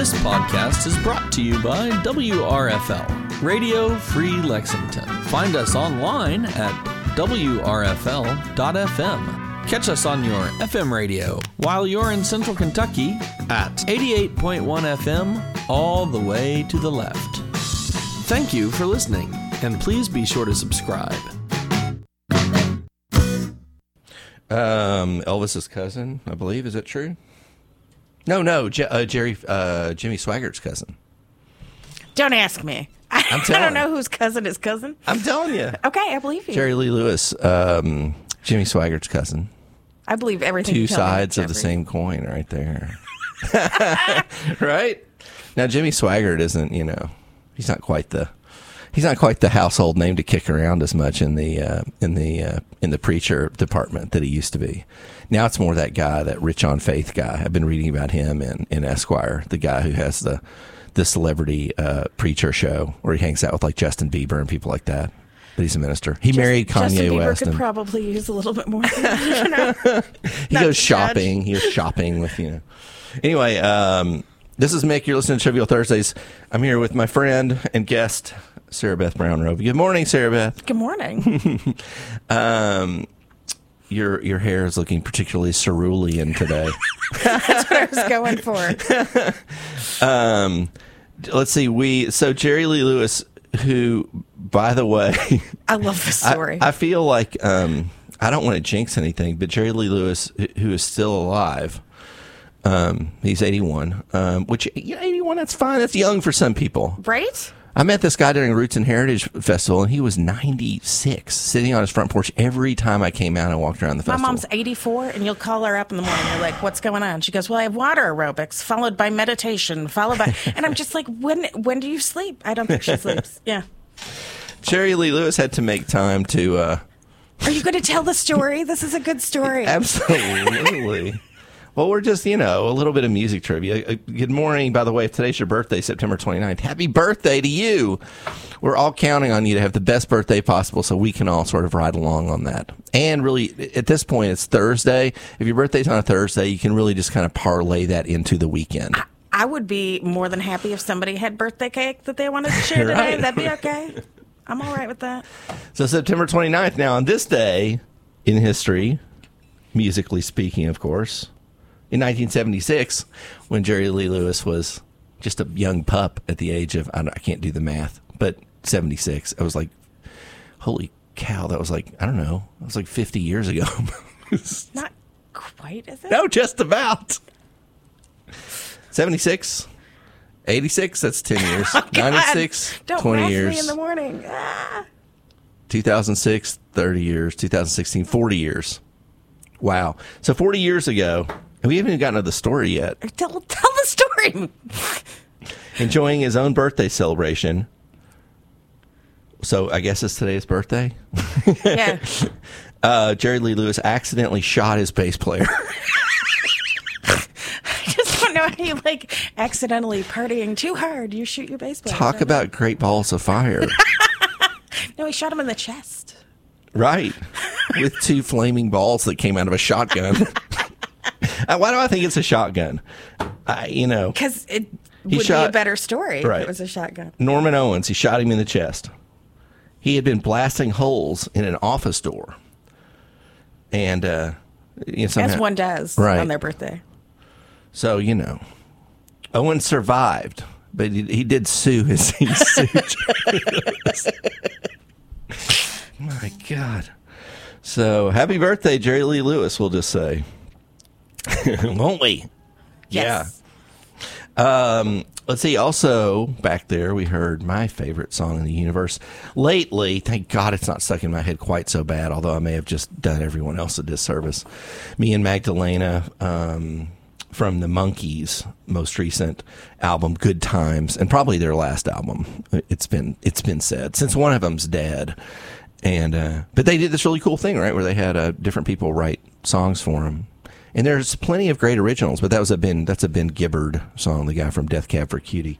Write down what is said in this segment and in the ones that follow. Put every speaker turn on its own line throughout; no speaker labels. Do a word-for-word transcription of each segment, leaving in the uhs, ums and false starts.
This podcast is brought to you by W R F L, Radio Free Lexington. Find us online at W R F L dot F M. Catch us on your F M radio while you're in Central Kentucky at eighty-eight point one F M, all the way to the left. Thank you for listening, and please be sure to subscribe.
Um, Elvis's cousin, I believe. Is that true? No, no, J- uh, Jerry, uh, Jimmy Swaggart's cousin.
Don't ask me. I,
I'm
I
telling
don't know whose cousin is cousin.
I'm telling you.
Okay, I believe you.
Jerry Lee Lewis, um, Jimmy Swaggart's cousin.
I believe everything.
Two
you tell me,
sides of the
Jeffrey.
same coin right there. Right? Now, Jimmy Swaggart isn't, you know, he's not quite the... He's not quite the household name to kick around as much in the uh, in the uh, in the preacher department that he used to be. Now it's more that guy, that Rich on Faith guy. I've been reading about him in, in Esquire, the guy who has the the celebrity uh, preacher show where he hangs out with like Justin Bieber and people like that. But he's a minister. He
Just,
married Kanye
Justin Bieber
West.
could
And
probably use a little bit more. You know?
he
Not
goes
to
shopping. He goes shopping with you know. Anyway, um, this is Mick. You're listening to Trivial Thursdays. I'm here with my friend and guest, Sarah Beth Brown Roby. Good morning, Sarah Beth.
Good morning.
um, your your hair is looking particularly cerulean today.
That's what I was going for.
um, let's see. We so Jerry Lee Lewis, who, by the way,
I love this story.
I, I feel like um, I don't want to jinx anything, but Jerry Lee Lewis, who is still alive. Um, he's eighty-one, um, which you know, eighty-one. That's fine. That's young for some people,
right?
I met this guy during Roots and Heritage Festival, and he was ninety-six, sitting on his front porch every time I came out and walked around the
My
festival.
mom's eighty-four, and you'll call her up in the morning. You're like, "What's going on?" She goes, "Well, I have water aerobics, followed by meditation, followed by..." And I'm just like, "When? When do you sleep?" I don't think she sleeps. Yeah.
Jerry Lee Lewis had to make time to... Uh,
Are you going to tell the story? This is a good story.
Absolutely. Well, we're just, you know, a little bit of music trivia. Uh, Good morning, by the way. If today's your birthday, September twenty-ninth, happy birthday to you. We're all counting on you to have the best birthday possible so we can all sort of ride along on that. And really, at this point, it's Thursday. If your birthday's on a Thursday, you can really just kind of parlay that into the weekend.
I, I would be more than happy if somebody had birthday cake that they wanted to share today.
Right.
That'd be okay. I'm all right with that.
So September twenty-ninth, now on this day in history, musically speaking, of course, in nineteen seventy-six, when Jerry Lee Lewis was just a young pup at the age of, I, don't, I can't do the math, but seventy-six, I was like, holy cow, that was like, I don't know, that was like fifty years ago.
Not quite, is it?
No, just about. seventy-six, eighty-six, that's ten years.
Oh, God.
ninety-six,
Don't
twenty
math
years.
me in the morning. Ah.
two thousand six, thirty years. two thousand sixteen, forty years. Wow. So forty years ago, and we haven't even gotten to the story yet.
Tell, tell the story.
Enjoying his own birthday celebration. So I guess it's today's birthday.
Yeah.
Uh, Jerry Lee Lewis accidentally shot his bass player.
I just don't know how you like accidentally partying too hard. You shoot your baseball.
Talk about great balls of fire.
No, he shot him in the chest.
Right. With two flaming balls that came out of a shotgun. Uh, Why do I think it's a shotgun? I, you know,
Because it
He
would
shot-
be a better story
Right.
if it was a shotgun.
Norman Owens, he shot him in the chest. He had been blasting holes in an office door. And, uh, you know, somehow,
As one does
Right.
on their birthday.
So, you know, Owens survived, but he, he did sue his he sued. My God. So, happy birthday, Jerry Lee Lewis, we'll just say. Won't we?
Yes.
Yeah. Um, let's see. Also, back there, we heard my favorite song in the universe. Lately, thank God it's not stuck in my head quite so bad, although I may have just done everyone else a disservice. Me and Magdalena um, from the Monkees' most recent album, Good Times, and probably their last album. It's been it's been said since one of them's dead. And uh, but they did this really cool thing, right, where they had uh, different people write songs for them. And there's plenty of great originals, but that was a Ben that's a Ben Gibbard song, the guy from Death Cab for Cutie.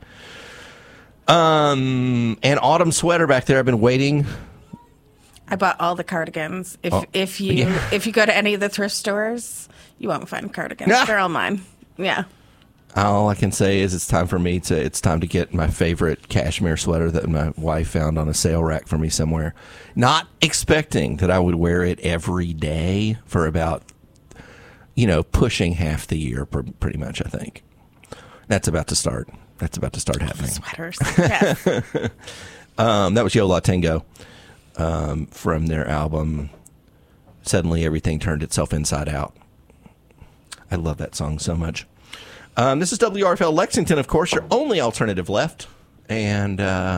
Um, and Autumn Sweater back there. I've been waiting.
I bought all the cardigans. If
Oh,
if you
yeah.
if you go to any of the thrift stores, you won't find cardigans.
Yeah.
They're all mine. Yeah.
All I can say is it's time for me to, it's time to get my favorite cashmere sweater that my wife found on a sale rack for me somewhere. Not expecting that I would wear it every day for about, you know, pushing half the year, pr- pretty much, I think. That's about to start. That's about to start happening.
Sweaters. Yes.
um, that was Yo La Tengo um, from their album, Suddenly Everything Turned Itself Inside Out. I love that song so much. Um, this is W R F L Lexington, of course, your only alternative left. And uh,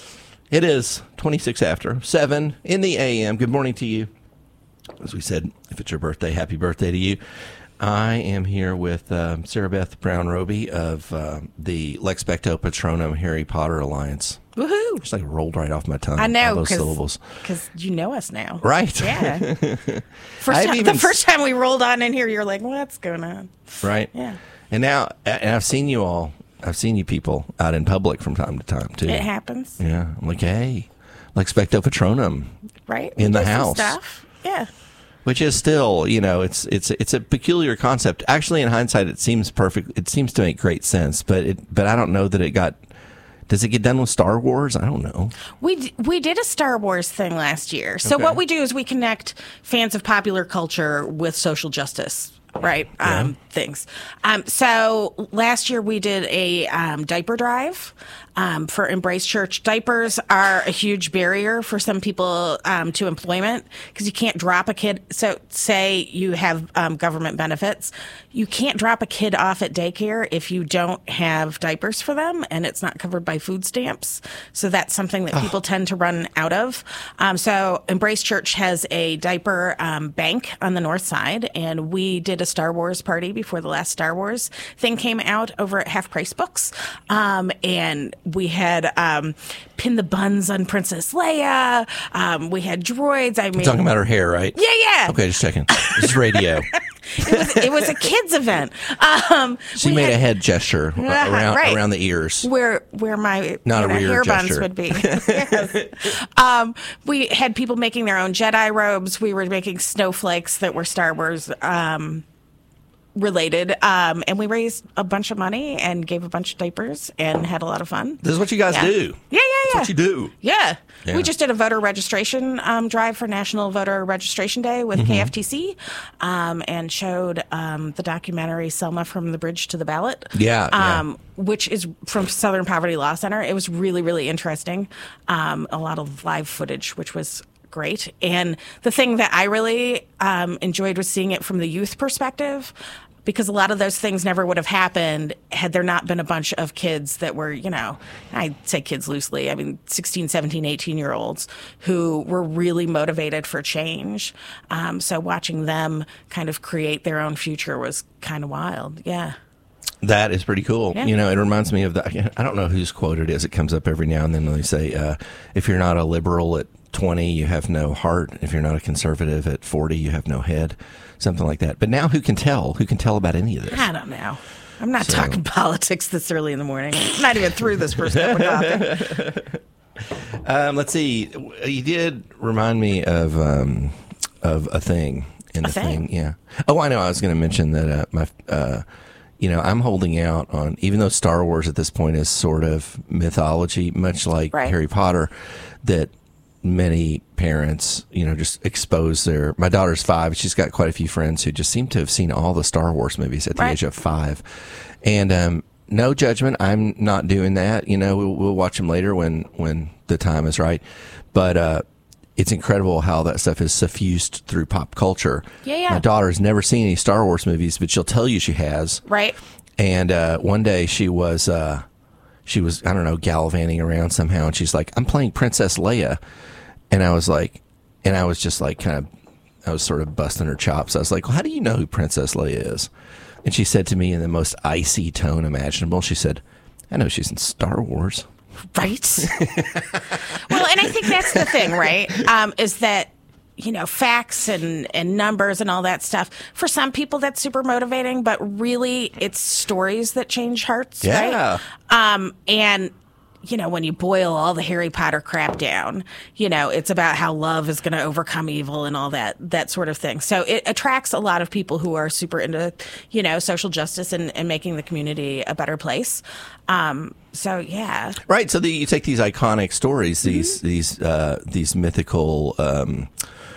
it is twenty-six after seven in the A M. Good morning to you. As we said, if it's your birthday, happy birthday to you. I am here with uh, Sarah Beth Brown Roby of uh, the Lex Becto Patronum Harry Potter Alliance.
Woohoo!
Just like rolled right off my tongue.
I know,
all those syllables.
Because you know us now.
Right.
Yeah. First time,
even
the first time we rolled on in here, you're like, what's going on?
Right.
Yeah.
And now, and I've seen you all, I've seen you people out in public from time to time, too.
It happens.
Yeah. I'm like, hey, Lex Becto Patronum.
Right?
In
We
the
do some
house.
Stuff. Yeah.
Which is still, you know, it's it's it's a peculiar concept. Actually, in hindsight, it seems perfect. It seems to make great sense, but it but I don't know that it got. Does it get done with Star Wars? I don't know.
We d- we did a Star Wars thing last year. So
Okay.
what we do is we connect fans of popular culture with social justice, right?
Yeah.
Um, things. Um, so last year we did a um, diaper drive um, for Embrace Church. Diapers are a huge barrier for some people um, to employment because you can't drop a kid. So say you have um, government benefits. You can't drop a kid off at daycare if you don't have diapers for them and it's not covered by food stamps. So that's something that people tend to run out of. Um, so Embrace Church has a diaper um, bank on the north side, and we did a Star Wars party before the last Star Wars thing came out over at Half Price Books. Um, and we had um, Pin the Buns on Princess Leia. Um, we had droids. I mean,
Talking about her hair, right?
yeah, yeah.
Okay, just checking. This is radio.
It was, it was a kids event. Um,
She
we
made
had-
a head gesture
Uh,
around
right.
around the ears.
where where my
Not
you
a
know,
rear
hair
gesture.
buns would be. Yes. Um, we had people making their own Jedi robes. We were making snowflakes that were Star Wars um, related, um, and we raised a bunch of money and gave a bunch of diapers and had a lot of fun.
This is what you guys
Yeah.
do.
Yeah, yeah, yeah.
That's what you do.
Yeah.
Yeah.
We just did a voter registration um, drive for National Voter Registration Day with
Mm-hmm.
K F T C um, and showed um, the documentary Selma from the Bridge to the Ballot.
Yeah, yeah.
Um, which is from Southern Poverty Law Center. It was really, really interesting. Um, a lot of live footage, which was great. And the thing that I really um, enjoyed was seeing it from the youth perspective, because a lot of those things never would have happened had there not been a bunch of kids that were, you know, I say kids loosely, I mean, sixteen, seventeen, eighteen year olds who were really motivated for change. Um, so watching them kind of create their own future was kind of wild. Yeah.
That is pretty cool.
Yeah.
You know, it reminds me of the, I don't know whose quote it is. It comes up every now and then when they say, uh, if you're not a liberal at twenty, you have no heart. If you're not a conservative at forty, you have no head. Something like that. But now who can tell? Who can tell about any of this?
I don't know. I'm not
So-
talking politics this early in the morning. I'm not even through this first cup of coffee.
Um, let's see. You did remind me of um, of a thing in
A
the
thing?
thing. Yeah. Oh, I know. I was going to mention that uh, my, uh, you know, I'm holding out on, even though Star Wars at this point is sort of mythology, much like
Right.
Harry Potter, that many parents, you know, just expose their. My daughter's five. She's got quite a few friends who just seem to have seen all the Star Wars movies at the
Right.
age of five, and um, no judgment. I'm not doing that. You know, we'll, we'll watch them later when when the time is right. But uh, it's incredible how that stuff is suffused through pop culture.
Yeah, yeah.
My daughter's never seen any Star Wars movies, but she'll tell you she has.
Right?
And uh, one day she was, uh, she was, I don't know, gallivanting around somehow, and she's like, "I'm playing Princess Leia," and I was like, and I was just like, kind of, I was sort of busting her chops. I was like, "Well, how do you know who Princess Leia is?" And she said to me in the most icy tone imaginable, she said, "I know she's in Star Wars."
Right? Well, and I think that's the thing, right? Um, is that, you know, facts and, and numbers and all that stuff, for some people that's super motivating, but really it's stories that change hearts,
Yeah.
right? Um, and, you know, when you boil all the Harry Potter crap down, you know, it's about how love is going to overcome evil and all that, that sort of thing. So it attracts a lot of people who are super into, you know, social justice and, and making the community a better place. Um, so yeah.
Right. So the, you take these iconic stories, these, mm-hmm. these, uh, these mythical, um,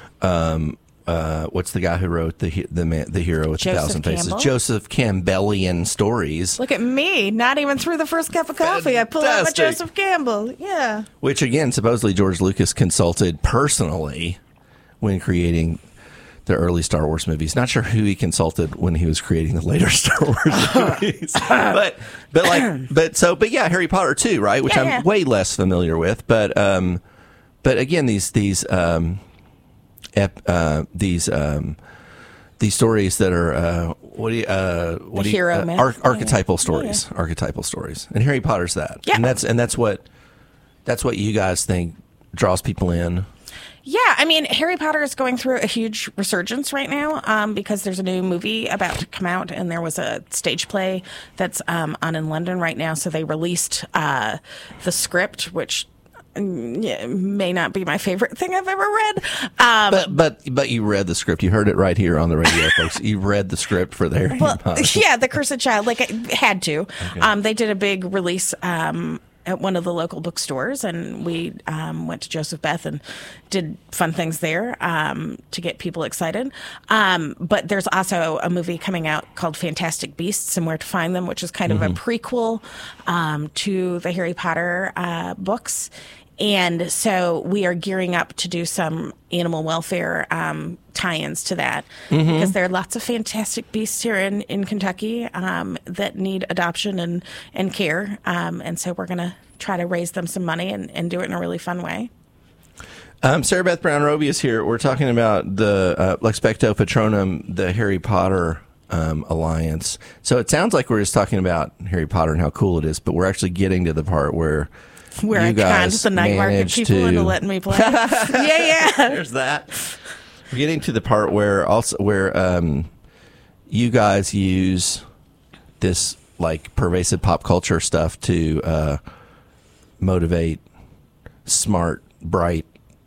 um, Uh, what's the guy who wrote the the man, the hero with
Joseph
a thousand faces?
Campbell?
Joseph Campbellian stories.
Look at me, not even through the first cup of coffee. Fantastic. I pull out my Joseph Campbell. Yeah.
Which again, supposedly George Lucas consulted personally when creating the early Star Wars movies. Not sure who he consulted when he was creating the later Star Wars movies. but but like but so but yeah, Harry Potter too, right? Which
yeah,
I'm
yeah.
way less familiar with. But um, but again, these these. Um, Ep, uh, these um, these stories that are uh, what do you uh, what
the
do you,
hero
uh,
myth.
ar- archetypal
yeah.
stories,
yeah.
archetypal stories, and Harry Potter's that,
yeah.
and that's and that's what that's what you guys think draws people in.
Yeah, I mean, Harry Potter is going through a huge resurgence right now um, because there's a new movie about to come out, and there was a stage play that's um, on in London right now. So they released uh, the script, which. Yeah, may not be my favorite thing I've ever read. Um,
but but but you read the script. You heard it right here on the radio, folks. You read the script for the Harry
well,
Potter.
Yeah, The Cursed Child. Like, I had to.
Okay.
Um, they did a big release um, at one of the local bookstores, and we um, went to Joseph Beth and did fun things there um, to get people excited. Um, but there's also a movie coming out called Fantastic Beasts and Where to Find Them, which is kind mm-hmm. of a prequel um, to the Harry Potter uh, books. And so we are gearing up to do some animal welfare um, tie-ins to that mm-hmm. because there are lots of fantastic beasts here in, in Kentucky um, that need adoption and, and care. Um, and so we're going to try to raise them some money and, and do it in a really fun way.
Um, Sarah Beth Brown Roby is here. We're talking about the uh, Lexpecto Patronum, the Harry Potter um, Alliance. So it sounds like we're just talking about Harry Potter and how cool it is, but we're actually getting to the part where
Where
you
I conned
guys
the night market people
to...
into letting me play. yeah, yeah.
There's that. We're getting to the part where also where um, you guys use this like pervasive pop culture stuff to uh, motivate smart, bright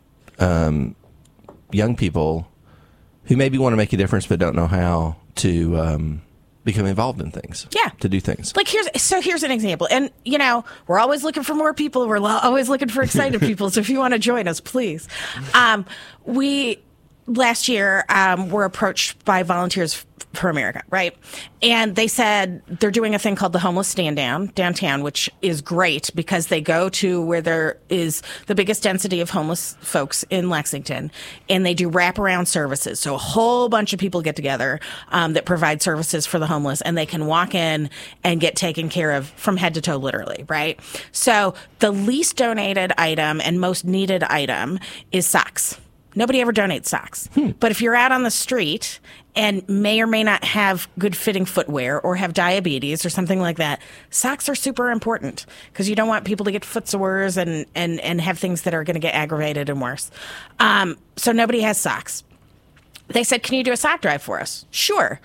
um, young people who maybe want to make a difference but don't know how to. Um, become involved in things.
Yeah.
To do things.
Like here's, so here's an example. And, you know, we're always looking for more people. We're lo- always looking for excited people. So if you want to join us, please. Um, we, last year, um, were approached by Volunteers for America, right? And they said they're doing a thing called the Homeless Stand Down downtown, which is great because they go to where there is the biggest density of homeless folks in Lexington, and they do wraparound services. So a whole bunch of people get together um, that provide services for the homeless, and they can walk in and get taken care of from head to toe, literally, right? So the least donated item and most needed item is socks. Nobody ever donates socks. Hmm. But if you're out on the street and may or may not have good fitting footwear or have diabetes or something like that, socks are super important because you don't want people to get foot sores and, and, and have things that are going to get aggravated and worse. Um, so nobody has socks. They said, can you do a sock drive for us? Sure.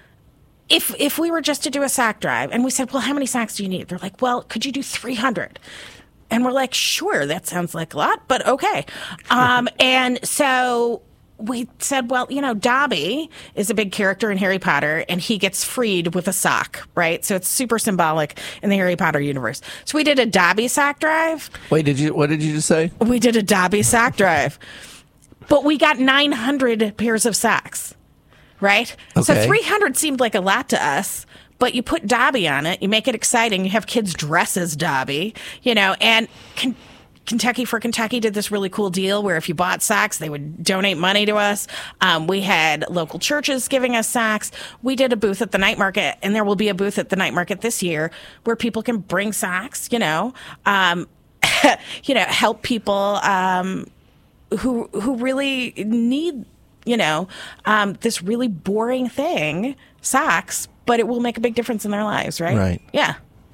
If if we were just to do a sock drive, and we said, well, how many socks do you need? They're like, well, could you do three hundred? And we're like, sure, that sounds like a lot, but okay. Um, and so we said, well, you know, Dobby is a big character in Harry Potter, and he gets freed with a sock, right? So it's super symbolic in the Harry Potter universe. So we did a Dobby sock drive.
Wait, did you? What did you just say?
We did a Dobby sock drive. But we got nine hundred pairs of socks, right?
Okay.
So three hundred seemed like a lot to us. But you put Dobby on it, you make it exciting, you have kids dress as Dobby, you know, and K- Kentucky for Kentucky did this really cool deal where if you bought socks, they would donate money to us. Um, we had local churches giving us socks. We did a booth at the night market, and there will be a booth at the night market this year where people can bring socks, you know, um, you know, help people um, who who really need, you know, um, this really boring thing, socks, but it will make a big difference in their lives, right?
Right.
Yeah.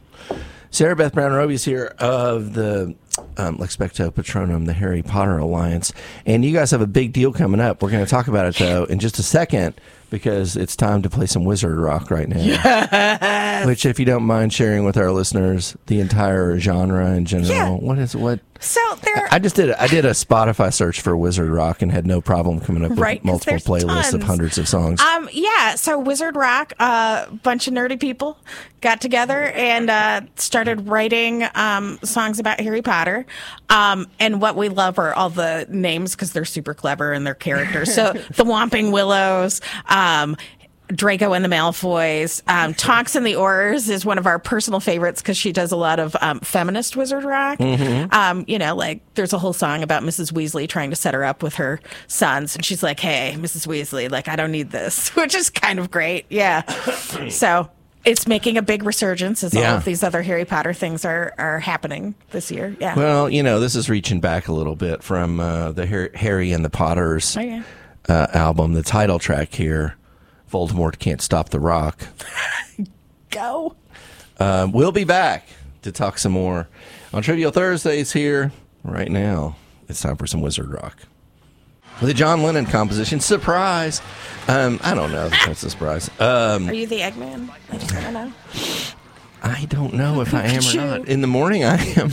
Sarah Beth Brown Roby is here of the um, Lexpecto Patronum, the Harry Potter Alliance. And you guys have a big deal coming up. We're going to talk about it, though, in just a second. because it's time to play some Wizard Rock right now. Yes. Which, if you don't mind sharing with our listeners, the entire genre in general.
Yeah.
What is what?
So there,
I just did. I did a Spotify search for Wizard Rock and had no problem coming up with
Right, 'cause
multiple
there's
playlists
tons.
of hundreds of songs.
Um, yeah, so Wizard Rock, a uh, bunch of nerdy people got together and uh, started writing um, songs about Harry Potter. Um, and what we love are all the names because they're super clever and their characters. So the Whomping Willows, um, Draco and the Malfoys. Um, Tonks and the Oars is one of our personal favorites because she does a lot of um, feminist Wizard Rock. Mm-hmm. Um, you know, like there's a whole song about Missus Weasley trying to set her up with her sons. And she's like, hey, Missus Weasley, like, I don't need this, which is kind of great. Yeah. So it's making a big resurgence as
Yeah.
all of these other Harry Potter things are, are happening this year. Yeah.
Well, you know, this is reaching back a little bit from uh, the Har- Harry and the Potters
Oh, yeah.
uh, album, the title track here. Voldemort Can't Stop the Rock.
Go.
Uh, we'll be back to talk some more on Trivial Thursdays here right now. It's time for some Wizard Rock. With a John Lennon composition. Surprise! Um, I don't know if that's a surprise. Um,
Are you the Eggman? I just want to know.
I don't know if I am or
Pikachu.
not. In the morning, I am.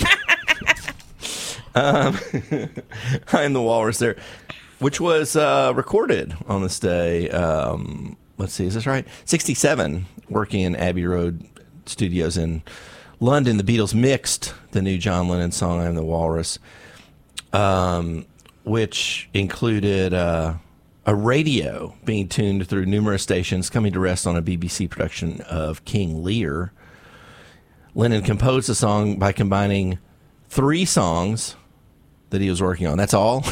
um, I am the walrus there, which was uh, recorded on this day. Um, let's see, is this right? sixty-seven, working in Abbey Road Studios in London. The Beatles mixed the new John Lennon song, I Am the Walrus, um, which included uh, a radio being tuned through numerous stations, coming to rest on a B B C production of King Lear. Lennon composed the song by combining three songs that he was working on. That's all.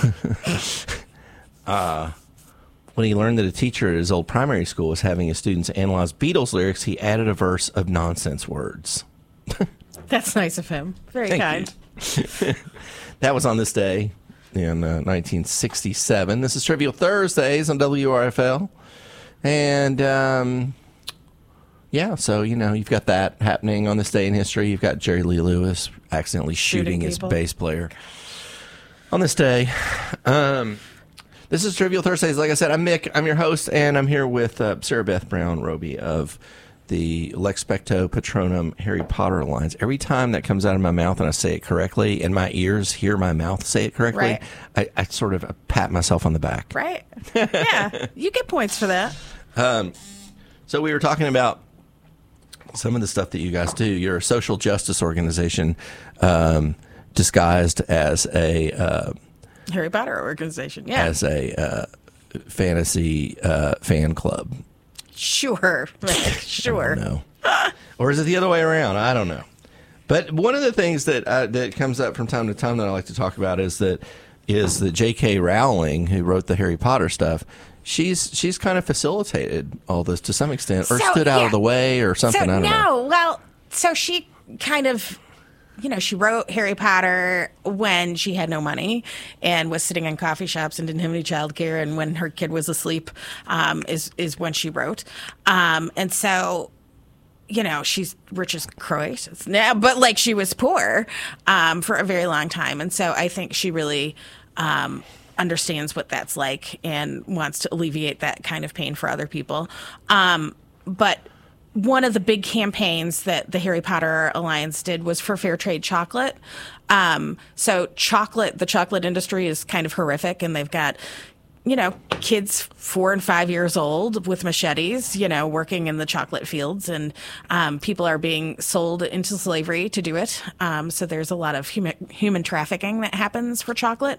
uh, when he learned that a teacher at his old primary school was having his students analyze Beatles lyrics, he added a verse of nonsense words.
That's nice of him. Very
Thank
kind.
you. That was on this day in uh, nineteen sixty-seven. This is Trivial Thursdays on W R F L. And, um, yeah, so, you know, you've got that happening on this day in history. You've got Jerry Lee Lewis accidentally shooting,
Shooting
his
people.
bass player on this day. Um, this is Trivial Thursdays. Like I said, I'm Mick. I'm your host, and I'm here with uh, Sarah Beth Brown Roby of the Lexpecto Patronum Harry Potter Alliance. Every time that comes out of my mouth and I say it correctly, and my ears hear my mouth say it correctly,
Right.
I, I sort of pat myself on the back.
Right? Yeah. You get points for that.
So we were talking about some of the stuff that you guys do. You're a social justice organization um, disguised as a uh,
Harry Potter organization. Yeah.
as a uh, fantasy uh, fan club.
Sure. Sure.
No, or is it the other way around? I don't know. But one of the things that uh, that comes up from time to time that I like to talk about is that is that J K. Rowling, who wrote the Harry Potter stuff, she's she's kind of facilitated all this to some extent, or
So,
stood out
yeah.
of the way, or something.
So,
I don't
no,
know.
well, so she kind of, you know, she wrote Harry Potter when she had no money and was sitting in coffee shops and didn't have any childcare, and when her kid was asleep, um, is is when she wrote, um, and so. You know, she's rich as Croesus now, but like she was poor um, for a very long time. And so I think she really um, understands what that's like and wants to alleviate that kind of pain for other people. Um, but one of the big campaigns that the Harry Potter Alliance did was for fair trade chocolate. Um, so chocolate, the chocolate industry is kind of horrific, and they've got, you know, kids four and five years old with machetes, you know, working in the chocolate fields, and um, people are being sold into slavery to do it. Um, so there's a lot of human, human trafficking that happens for chocolate,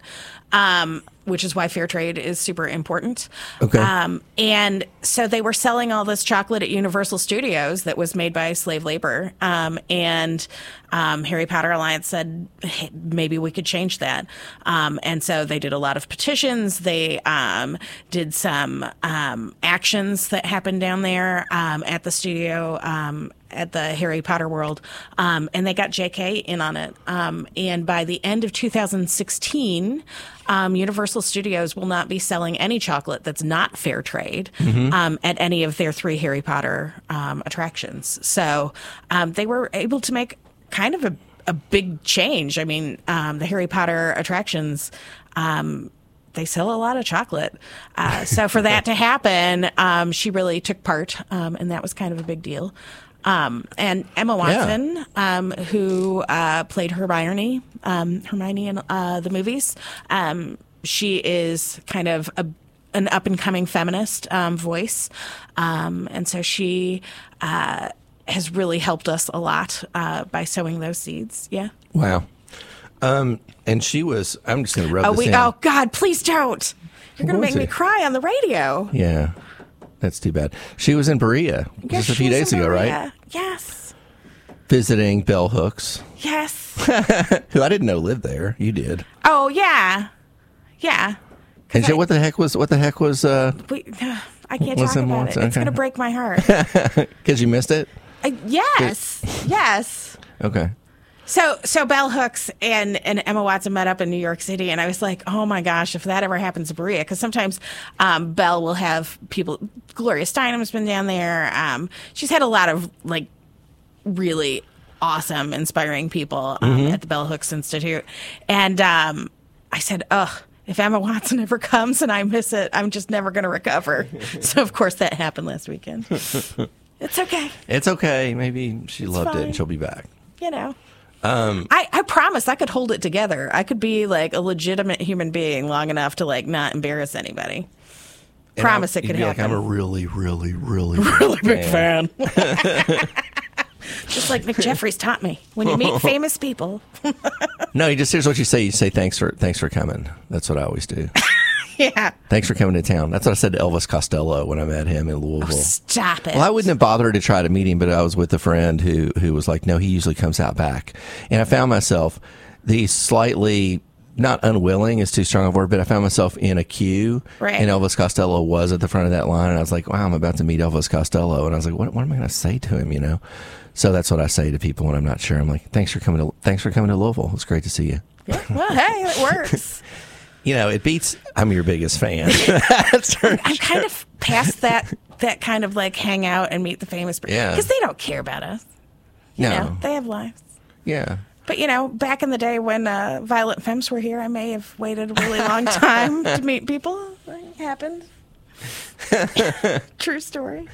um, which is why fair trade is super important.
Okay.
Um, and so they were selling all this chocolate at Universal Studios that was made by slave labor. Um, and um, Harry Potter Alliance said, hey, maybe we could change that. Um, and so they did a lot of petitions. They um, did some um, actions that happened down there um, at the studio, um, at the Harry Potter world, um, and they got J K in on it. Um, and by the end of two thousand sixteen, um, Universal Studios will not be selling any chocolate that's not fair trade um, at any of their three Harry Potter um, attractions. So um, they were able to make kind of a, a big change. I mean, um, the Harry Potter attractions, um, they sell a lot of chocolate. Uh, so for that to happen, um, she really took part, um, and that was kind of a big deal. Um, and Emma Watson, yeah. um, who uh, played Hermione, um, Hermione in uh, the movies, um, she is kind of a, an up-and-coming feminist um, voice. Um, and so she uh, has really helped us a lot uh, by sowing those seeds. Yeah.
Wow. Um, and she was, I'm just going to rub
oh,
this
we,
in.
Oh, God, please don't. You're going to make
it?
me cry on the radio.
Yeah. That's too bad. She was in Berea
yes,
just a few days ago,
Berea.
right?
Yes.
Visiting Bell Hooks.
Yes.
Who I didn't know lived there. You did.
Oh, yeah. Yeah.
And so what the heck was, what the heck was, uh,
we, uh I can't
was
talk about
Watson?
it. It's
Okay.
going to break my heart.
Because you missed it?
uh, yes. Yes.
Okay.
So, so Bell Hooks and, and Emma Watson met up in New York City, and I was like, oh my gosh, if that ever happens to Berea, because sometimes um, Belle will have people. Gloria Steinem's been down there. Um, she's had a lot of like really awesome, inspiring people um, mm-hmm. at the Bell Hooks Institute, and um, I said, ugh. If Emma Watson ever comes and I miss it, I'm just never going to recover. So, of course, that happened last weekend. It's okay.
It's okay. Maybe she
It's
loved
fine.
it and she'll be back.
You know.
Um,
I, I promise I could hold it together. I could be like a legitimate human being long enough to like not embarrass anybody. Promise
I'm,
it could
you'd be
happen.
Like, I'm a really, really, really,
really big
fan.
fan. Just like Nick Jeffries taught me. When you meet famous people.
No, you just here's what you say. You say thanks for thanks for coming. That's what I always do.
Yeah.
Thanks for coming to town. That's what I said to Elvis Costello when I met him in Louisville.
Oh, stop it.
Well, I wouldn't have bothered to try to meet him, but I was with a friend who who was like, no, he usually comes out back. And I found myself the slightly, not unwilling is too strong a word, but I found myself in a queue.
Right.
And Elvis Costello was at the front of that line. And I was like, wow, I'm about to meet Elvis Costello. And I was like, what, what am I going to say to him, you know? So that's what I say to people when I'm not sure. I'm like, thanks for coming to thanks for coming to Louisville. It's great to see you.
Yeah. Well, hey, it works.
You know, it beats I'm your biggest fan.
I'm kind of past that that kind of like hang out and meet the famous people.
Yeah.
Because they don't care about us. You
No.
know, they have lives.
Yeah.
But, you know, back in the day when uh, Violent Femmes were here, I may have waited a really long time to meet people. It happened. True story.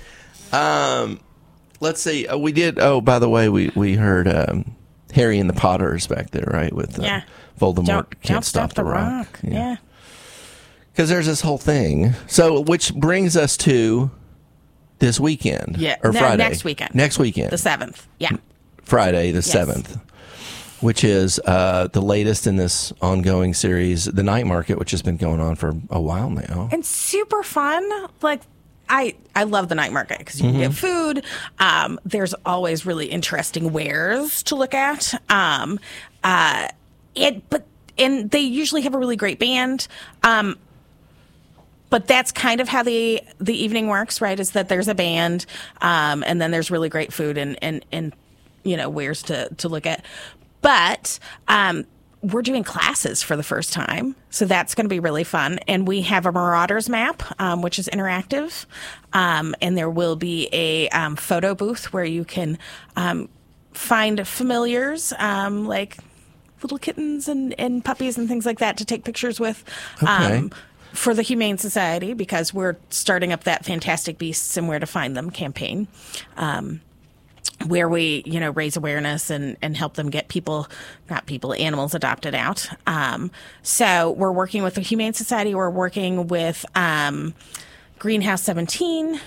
Um, let's see. Uh, we did. Oh, by the way, we we heard um, Harry and the Potters back there, right? With uh,
Yeah.
Voldemort
Don't,
can't
don't
stop, the rock.
Yeah.
Because there's this whole thing. So, which brings us to this weekend.
Yeah.
Or
No,
Friday.
next weekend.
Next weekend.
The seventh. Yeah.
Friday the seventh, which is uh, the latest in this ongoing series, The Night Market, which has been going on for a while now.
And super fun. Like, I, I love the night market because you can get food. Um, there's always really interesting wares to look at. Um, uh, it, but and they usually have a really great band. Um, but that's kind of how the the evening works, right? Is that there's a band, um, and then there's really great food and and and you know wares to to look at. But um, we're doing classes for the first time, so that's going to be really fun. And we have a Marauders map, um, which is interactive, um, and there will be a um, photo booth where you can um, find familiars um, like little kittens and, and puppies and things like that to take pictures with.
Okay.
Um, for the Humane Society, because we're starting up that Fantastic Beasts and Where to Find Them campaign. Um, where we, you know, raise awareness and, and help them get people, not people, animals adopted out. Um, so we're working with the Humane Society. We're working with um, Greenhouse seventeen.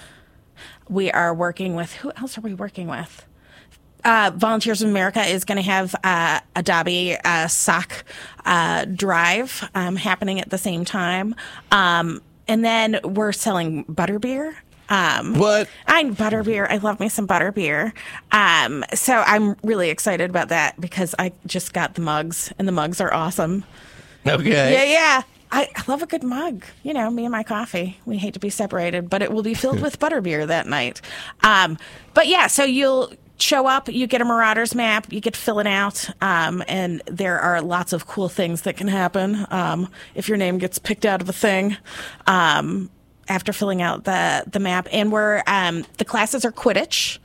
We are working with, who else are we working with? Uh, Volunteers of America is going to have uh, a Dobby uh, sock uh, drive um, happening at the same time. Um, and then we're selling butterbeer. Um,
What?
I'm butterbeer. I love me some butterbeer. Um, so I'm really excited about that because I just got the mugs, and the mugs are awesome.
Okay.
Yeah, yeah. I, I love a good mug. You know, me and my coffee. We hate to be separated, but it will be filled with butterbeer that night. Um, but yeah, so you'll show up, you get a Marauders map, you get to fill it out, um, and there are lots of cool things that can happen um, if your name gets picked out of a thing. Um, after filling out the the map, and we're um, the classes are Quidditch,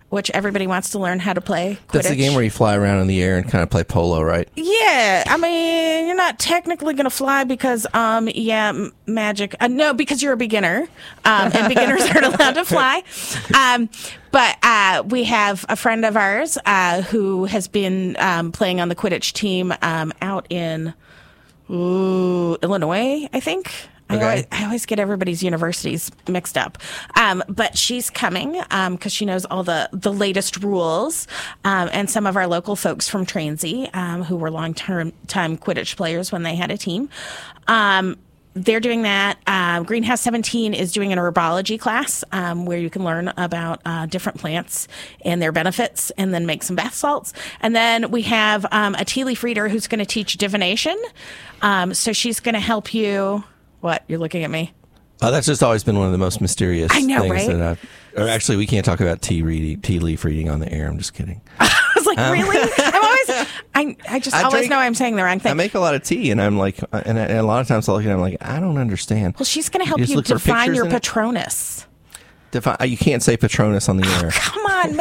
which everybody wants to learn how to play. Quidditch.
That's the game where you fly around in the air and kind of play polo, right?
Yeah, I mean, you're not technically going to fly because, um, yeah, m- magic. Uh, no, because you're a beginner, um, and beginners aren't allowed to fly. Um, but uh, we have a friend of ours uh, who has been um, playing on the Quidditch team um, out in ooh, Illinois, I think. I,
Okay.
always, I always get everybody's universities mixed up. Um, but she's coming because um, she knows all the, the latest rules. Um, and some of our local folks from Transy, um, who were long-term time Quidditch players when they had a team, um, they're doing that. Uh, Greenhouse seventeen is doing an herbology class um, where you can learn about uh, different plants and their benefits and then make some bath salts. And then we have um, a tea leaf reader who's going to teach divination. Um, so she's going to help you... What? You're looking at me?
Uh, that's just always been one of the most mysterious
I know,
things
right?
that I've... Or actually, we can't talk about tea reading, tea leaf reading on the air. I'm just kidding.
I was like, really? I'm always... I, I just
I
always
drink-
know I'm saying the wrong
I
thing.
make a lot of tea, and I'm like, and, I, and a lot of times I look at it, I'm like, I don't understand.
Well, she's going to help
You just
you
look for
define
pictures
your
in it?
Patronus.
Defi- you can't say Patronus on the air.
Come on,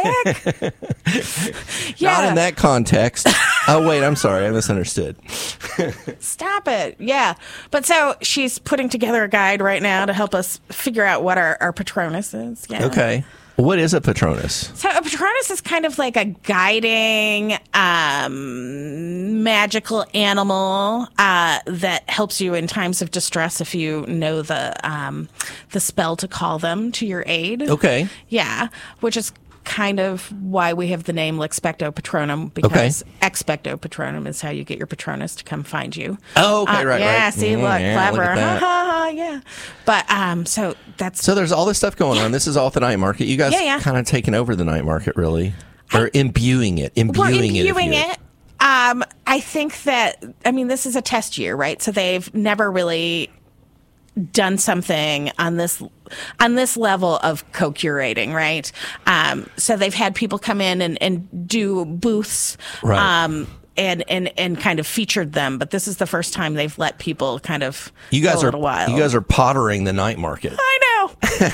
Mick. yeah.
Not in that context. Oh, wait, I'm sorry. I misunderstood.
Stop it. Yeah. But so she's putting together a guide right now to help us figure out what our, our Patronus is. Yeah.
Okay. What is a Patronus?
So a Patronus is kind of like a guiding um, magical animal uh, that helps you in times of distress if you know the um, the spell to call them to your aid.
Okay.
Yeah, which is kind of why we have the name Lexpecto Patronum, because Expecto Patronum is how you get your Patronus to come find you.
Oh, okay,
Uh,
right,
yeah,
right.
see,
Mm,
look,
yeah, look
clever.
at that.
Ha, ha, ha, yeah. But um, so that's
So there's all this stuff going on. This is all at the night market. You guys
Yeah, yeah.
kind of taking over the night market, really. Or imbuing it. Imbuing,
we're
it. if
imbuing
you-
it. Um, I think that, I mean, this is a test year, right? So they've never really done something on this on this level of co-curating, right? Um, so they've had people come in and, and do booths,
Right.
um, and, and and kind of featured them. But this is the first time they've let people kind of
You guys
go a
are
little while.
you guys are pottering the night market.
I know.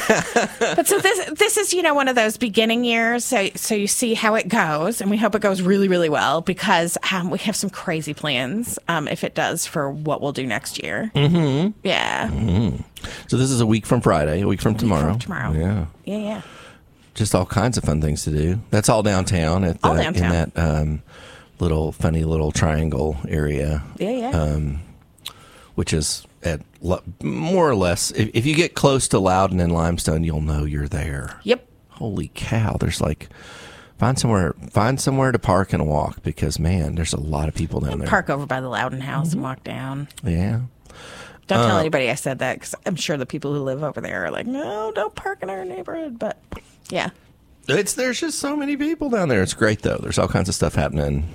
But so this this is, you know, one of those beginning years. So so you see how it goes, and we hope it goes really, really well, because um, we have some crazy plans, um, if it does, for what we'll do next year. Mm-hmm. Yeah.
So this is a week from Friday, a week from tomorrow.
From tomorrow.
Yeah.
Yeah, yeah.
Just all kinds of fun things to do. That's all downtown at the
All downtown.
in that um, little funny little triangle area.
Yeah, yeah.
Um, which is at lo- more or less, if, if you get close to Loudon and Limestone, you'll know you're there.
Yep.
Holy cow! There's like find somewhere find somewhere to park and walk, because man, there's a lot of people down there.
Park over by the Loudon House
Mm-hmm.
and walk down.
Yeah.
Don't
Uh,
tell anybody I said that, because I'm sure the people who live over there are like, no, don't park in our neighborhood. But yeah.
It's there's just so many people down there. It's great though. There's all kinds of stuff happening.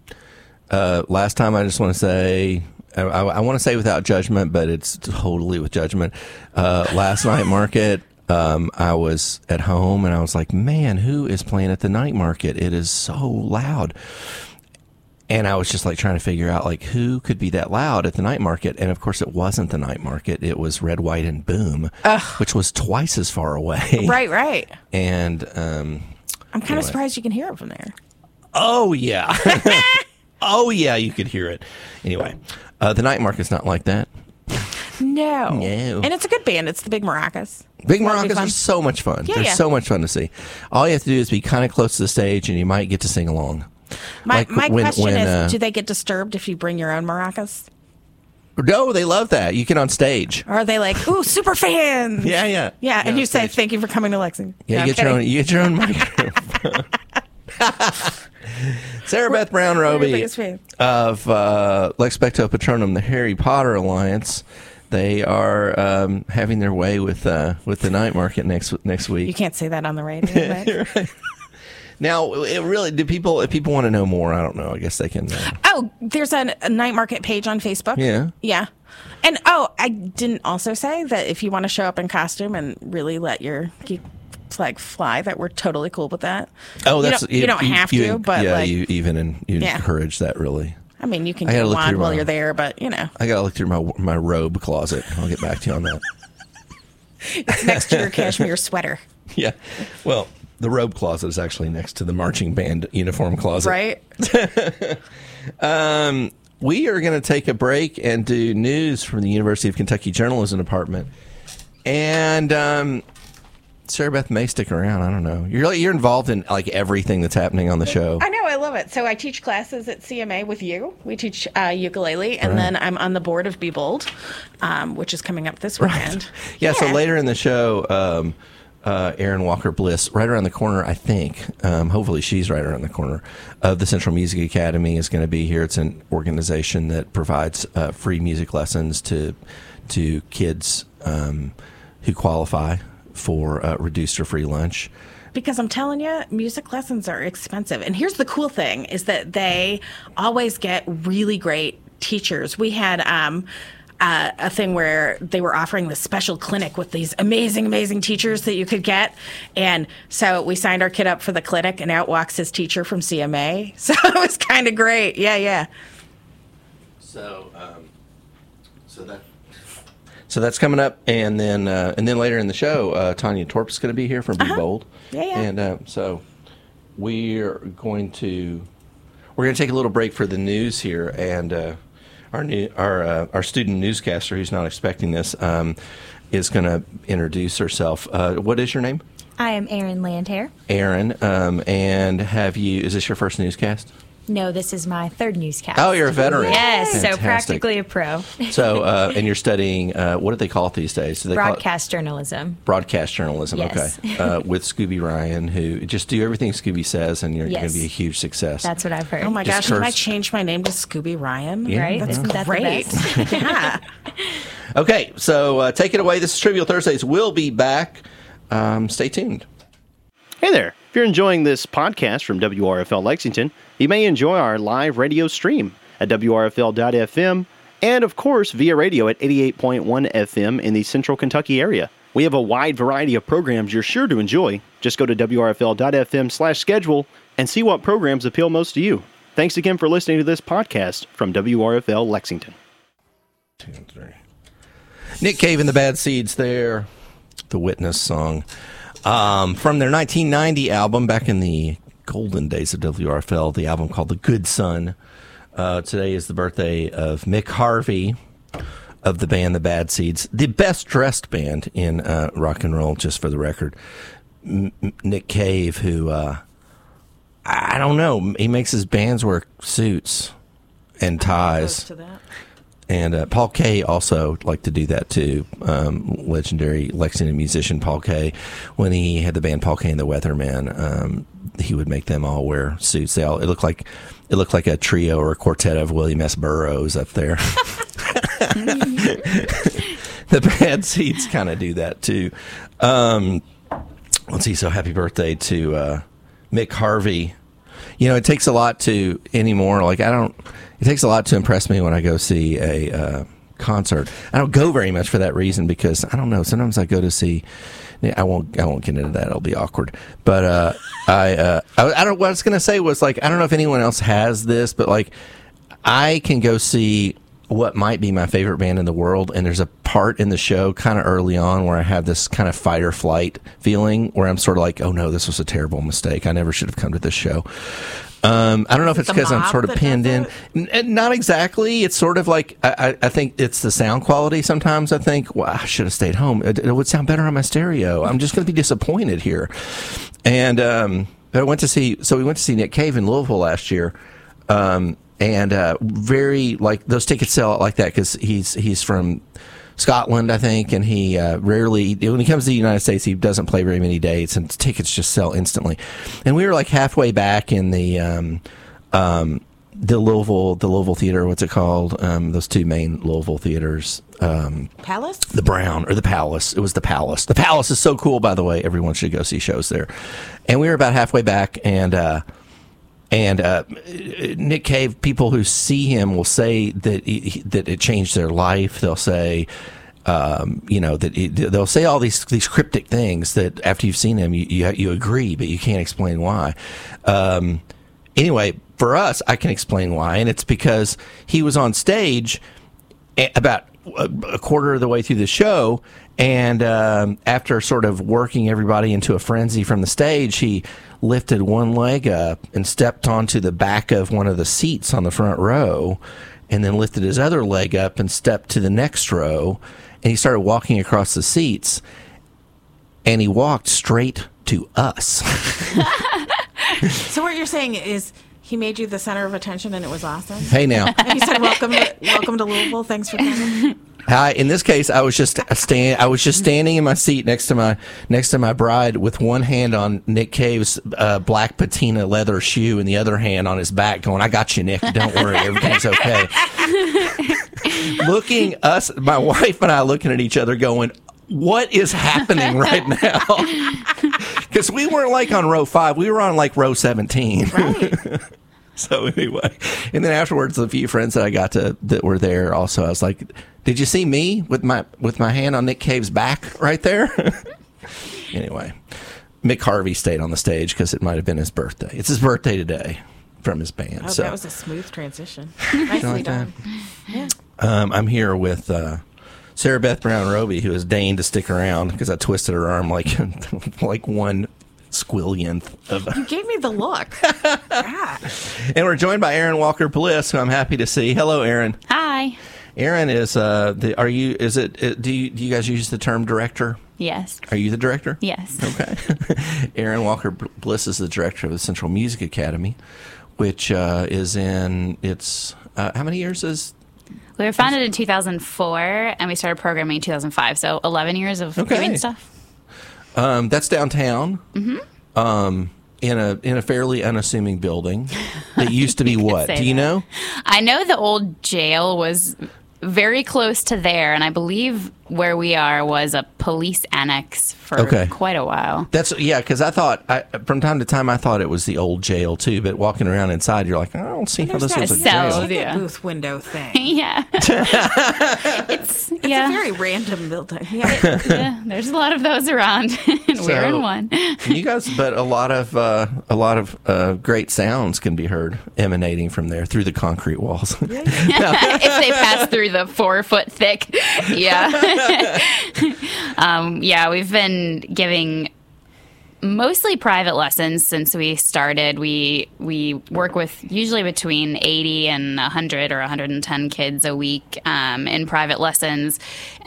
Uh, last time, I just want to say, I, I, I want to say without judgment, but it's totally with judgment. Uh, last night market, um, I was at home and I was like, man, who is playing at the night market? It is so loud. And I was just like trying to figure out like who could be that loud at the night market. And of course, it wasn't the night market. It was Red, White, and Boom, which was twice as far away.
Right, right.
And um,
I'm kind
Anyway.
of surprised you can hear it from there.
oh yeah, oh yeah, you could hear it. Anyway, uh, the night market's not like that.
No.
No.
And it's a good band. It's the Big Maracas.
Big
That'll be
maracas
fun.
are so much fun.
Yeah,
They're
yeah.
so much fun to see. All you have to do is be kind of close to the stage, and you might get to sing along.
My,
Like
my
when-
question
when,
is,
uh,
do they get disturbed if you bring your own maracas?
No, they love that. You get on stage.
Or are they like, ooh, super fans?
Yeah, yeah,
Yeah, and
on
you say,
stage.
thank you for coming to Lexington.
Yeah,
No,
you
I'm
get your own.
kidding.
You get your own microphone. Sarah Beth Brown
We're your
Roby
biggest fan.
of uh, Lexpecto Patronum, the Harry Potter Alliance. They are um, having their way with uh, with the night market next next
You
week.
can't say that on the radio, right?
Now, it really, do people? If people want to know more, I don't know. I guess they can. Uh,
Oh, there's a, a night market page on Facebook.
Yeah.
Yeah. And oh, I didn't also say that if you want to show up in costume and really let your geek flag fly, that we're totally cool with that.
oh,
You
that's
don't- you don't have to, but,
yeah,
like-
you even and you
Yeah.
encourage that really.
I mean, you can
I
get
gotta
a
look
wand
through
while
my-
you're there, but you know,
I gotta look through my my robe closet. I'll get back to you on that.
it's next to your cashmere sweater.
Yeah. Well, The robe closet is actually next to the marching band uniform closet.
Right?
um, we are going to take a break and do news from the University of Kentucky Journalism Department. And um, Sarah Beth may stick around. I don't know. You're you're involved in like everything that's happening on the show.
I know. I love it. So I teach classes at C M A with you. We teach uh, ukulele, and right. then I'm on the board of Be Bold, um, which is coming up this weekend.
Right. Yeah, yeah. So later in the show, um, uh, Erin Walker Bliss, right around the corner, I think. Um, hopefully, she's right around the corner of the Central Music Academy. Is going to be here. It's an organization that provides uh, free music lessons to to kids um, who qualify for uh, reduced or free lunch.
Because I'm telling you, music lessons are expensive. And here's the cool thing is that they always get really great teachers. We had um, uh, a thing where they were offering this special clinic with these amazing, amazing teachers that you could get. And so we signed our kid up for the clinic, and out walks his teacher from C M A. So it was kind of great. Yeah, yeah.
So, um, so that... So that's coming up, and then uh, and then later in the show, uh, Tanya Torp is going to be here from Be
uh-huh.
Bold.
Yeah, yeah.
And uh, so we're going to we're going to take a little break for the news here, and uh, our new our uh, our student newscaster, who's not expecting this, um, is going to introduce herself. Uh, what is your name?
I am Erin Landhair.
Erin, um, and have you? Is this your first newscast?
No, this is my third newscast.
Oh, you're a veteran.
Yes,
Fantastic.
So practically a pro.
So, uh, and you're studying, uh, what do they call it these days? Do they
Broadcast
call it?
journalism.
Broadcast journalism,
yes.
Okay. Uh, with Scooby Ryan, who just do everything Scooby says, and you're yes. going to be a huge success.
That's what I've heard.
Oh, my
just
gosh,
curse.
can I change my name to Scooby Ryan?
Yeah.
Right?
That's
Isn't that
great.
the best?
Yeah.
Okay, so uh, take it away. This is Trivial Thursdays. We'll be back. Um, stay tuned.
Hey there. If you're enjoying this podcast from W R F L Lexington, you may enjoy our live radio stream at W R F L dot F M and, of course, via radio at eighty-eight point one F M in the Central Kentucky area. We have a wide variety of programs you're sure to enjoy. Just go to W R F L dot F M slash schedule and see what programs appeal most to you. Thanks again for listening to this podcast from W R F L Lexington.
Two, three. Nick Cave and the Bad Seeds there. The Witness song. Um, from their nineteen ninety album, back in the golden days of W R F L, the album called The Good Son. Uh, today is the birthday of Mick Harvey of the band The Bad Seeds, the best dressed band in uh, rock and roll, just for the record. M- Nick Cave, who, uh, I don't know, he makes his bands wear suits and ties.
To that.
And uh, Paul Kay also liked to do that too. Um, legendary Lexington musician Paul Kay, when he had the band Paul Kay and the Weathermen, um, he would make them all wear suits. They all it looked like it looked like a trio or a quartet of William S. Burroughs up there. The Bad Seeds kind of do that too. Um, let's see. So happy birthday to uh, Mick Harvey. You know, it takes a lot to anymore. Like I don't. It takes a lot to impress me when I go see a uh, concert. I don't go very much for that reason because I don't know. Sometimes I go to see. I won't. I won't get into that. It'll be awkward. But uh, I, uh, I. I don't. What I was gonna say was like I don't know if anyone else has this, but like I can go see what might be my favorite band in the world, and there's a part in the show kind of early on where I have this kind of fight or flight feeling where I'm sort of like, oh no, this was a terrible mistake. I never should have come to this show. Um, I don't know if it's because I'm sort of pinned in. N- not exactly. It's sort of like, I, I think it's the sound quality sometimes. I think, well, I should have stayed home. It, it would sound better on my stereo. I'm just going to be disappointed here. And um, I went to see, so we went to see Nick Cave in Louisville last year. Um, and uh, very, like, those tickets sell out like that because he's, he's from Scotland, I think, and he uh, rarely, when he comes to the United States, he doesn't play very many dates, and tickets just sell instantly. And we were like halfway back in the um, um, the Louisville, the Louisville Theater. What's it called? Um, those two main Louisville theaters. Um,
Palace?
The Brown or the Palace. It was the Palace. The Palace is so cool, by the way. Everyone should go see shows there. And we were about halfway back, and. Uh, And uh, Nick Cave, people who see him will say that he, that it changed their life. They'll say, um, you know, that it, they'll say all these these cryptic things that after you've seen him, you you, you agree, but you can't explain why. Um, anyway, for us, I can explain why, and it's because he was on stage about a, a quarter of the way through the show, and um, after sort of working everybody into a frenzy from the stage, he lifted one leg up and stepped onto the back of one of the seats on the front row, and then lifted his other leg up and stepped to the next row, and he started walking across the seats, and he walked straight to us.
So what you're saying is he made you the center of attention, and it was awesome.
Hey, now.
And he said, "Welcome, to, welcome to Louisville. Thanks for coming."
I, in this case, I was just stand. I was just standing in my seat next to my next to my bride, with one hand on Nick Cave's uh, black patina leather shoe, and the other hand on his back, going, "I got you, Nick. Don't worry, everything's okay." Looking us, my wife and I, looking at each other, going, "What is happening right now?" Because we weren't like on row five; we were on like row seventeen.
Right.
So anyway, and then afterwards, the few friends that I got to that were there also, I was like, "Did you see me with my with my hand on Nick Cave's back right there?" Anyway, Mick Harvey stayed on the stage because it might have been his birthday. It's his birthday today from his band.
Oh,
so
that was a smooth transition. Nicely
like
done. Yeah.
um, I'm here with uh, Sarah Beth Brown Roby, who has deigned to stick around because I twisted her arm like like one squillionth of.
You gave me the look. God.
And we're joined by Aaron Walker Bliss, who I'm happy to see. Hello, Aaron.
Hi.
Aaron is uh, the. Are you? Is it? it do you? Do you guys use the term director?
Yes.
Are you the director?
Yes.
Okay. Aaron Walker Bliss is the director of the Central Music Academy, which uh, is in its. Uh, how many years is?
We were founded in two thousand four, and we started programming in two thousand five. So eleven years of
Okay.
doing stuff.
Um, that's downtown. Mm-hmm. Um, in a in a fairly unassuming building that used to be what?
say
Do you
that.
know?
I know the old jail was very close to there, and I believe where we are was a police annex for
Okay.
quite a while.
That's yeah, because I thought I, from time to time I thought it was the old jail too. But walking around inside, you're like, I don't see how
There's
this
that
was a
cell.
jail.
ticket
Yeah.
booth window thing.
Yeah. it's
It's
yeah.
a very random building. Yeah.
yeah, there's a lot of those around, and we're
So-
in one.
You guys, but a lot of uh, a lot of uh, great sounds can be heard emanating from there through the concrete walls.
if they pass through the four foot thick, yeah, um, yeah. We've been giving mostly private lessons since we started. We we work with usually between eighty and one hundred or one hundred ten kids a week um, in private lessons,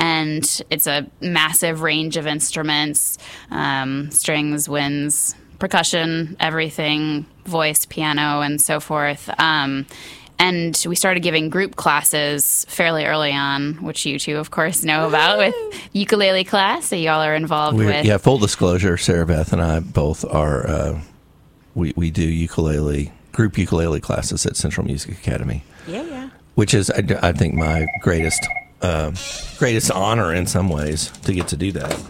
and it's a massive range of instruments, um, strings, winds, percussion, everything, voice, piano, and so forth. Um, and we started giving group classes fairly early on, which you two, of course, know about with ukulele class that y'all are involved
We're,
with.
yeah, full disclosure, Sarah Beth and I both are. Uh, we we do ukulele group ukulele classes at Central Music Academy,
Yeah, yeah.
which is I, I think my greatest uh, greatest honor in some ways to get to do that.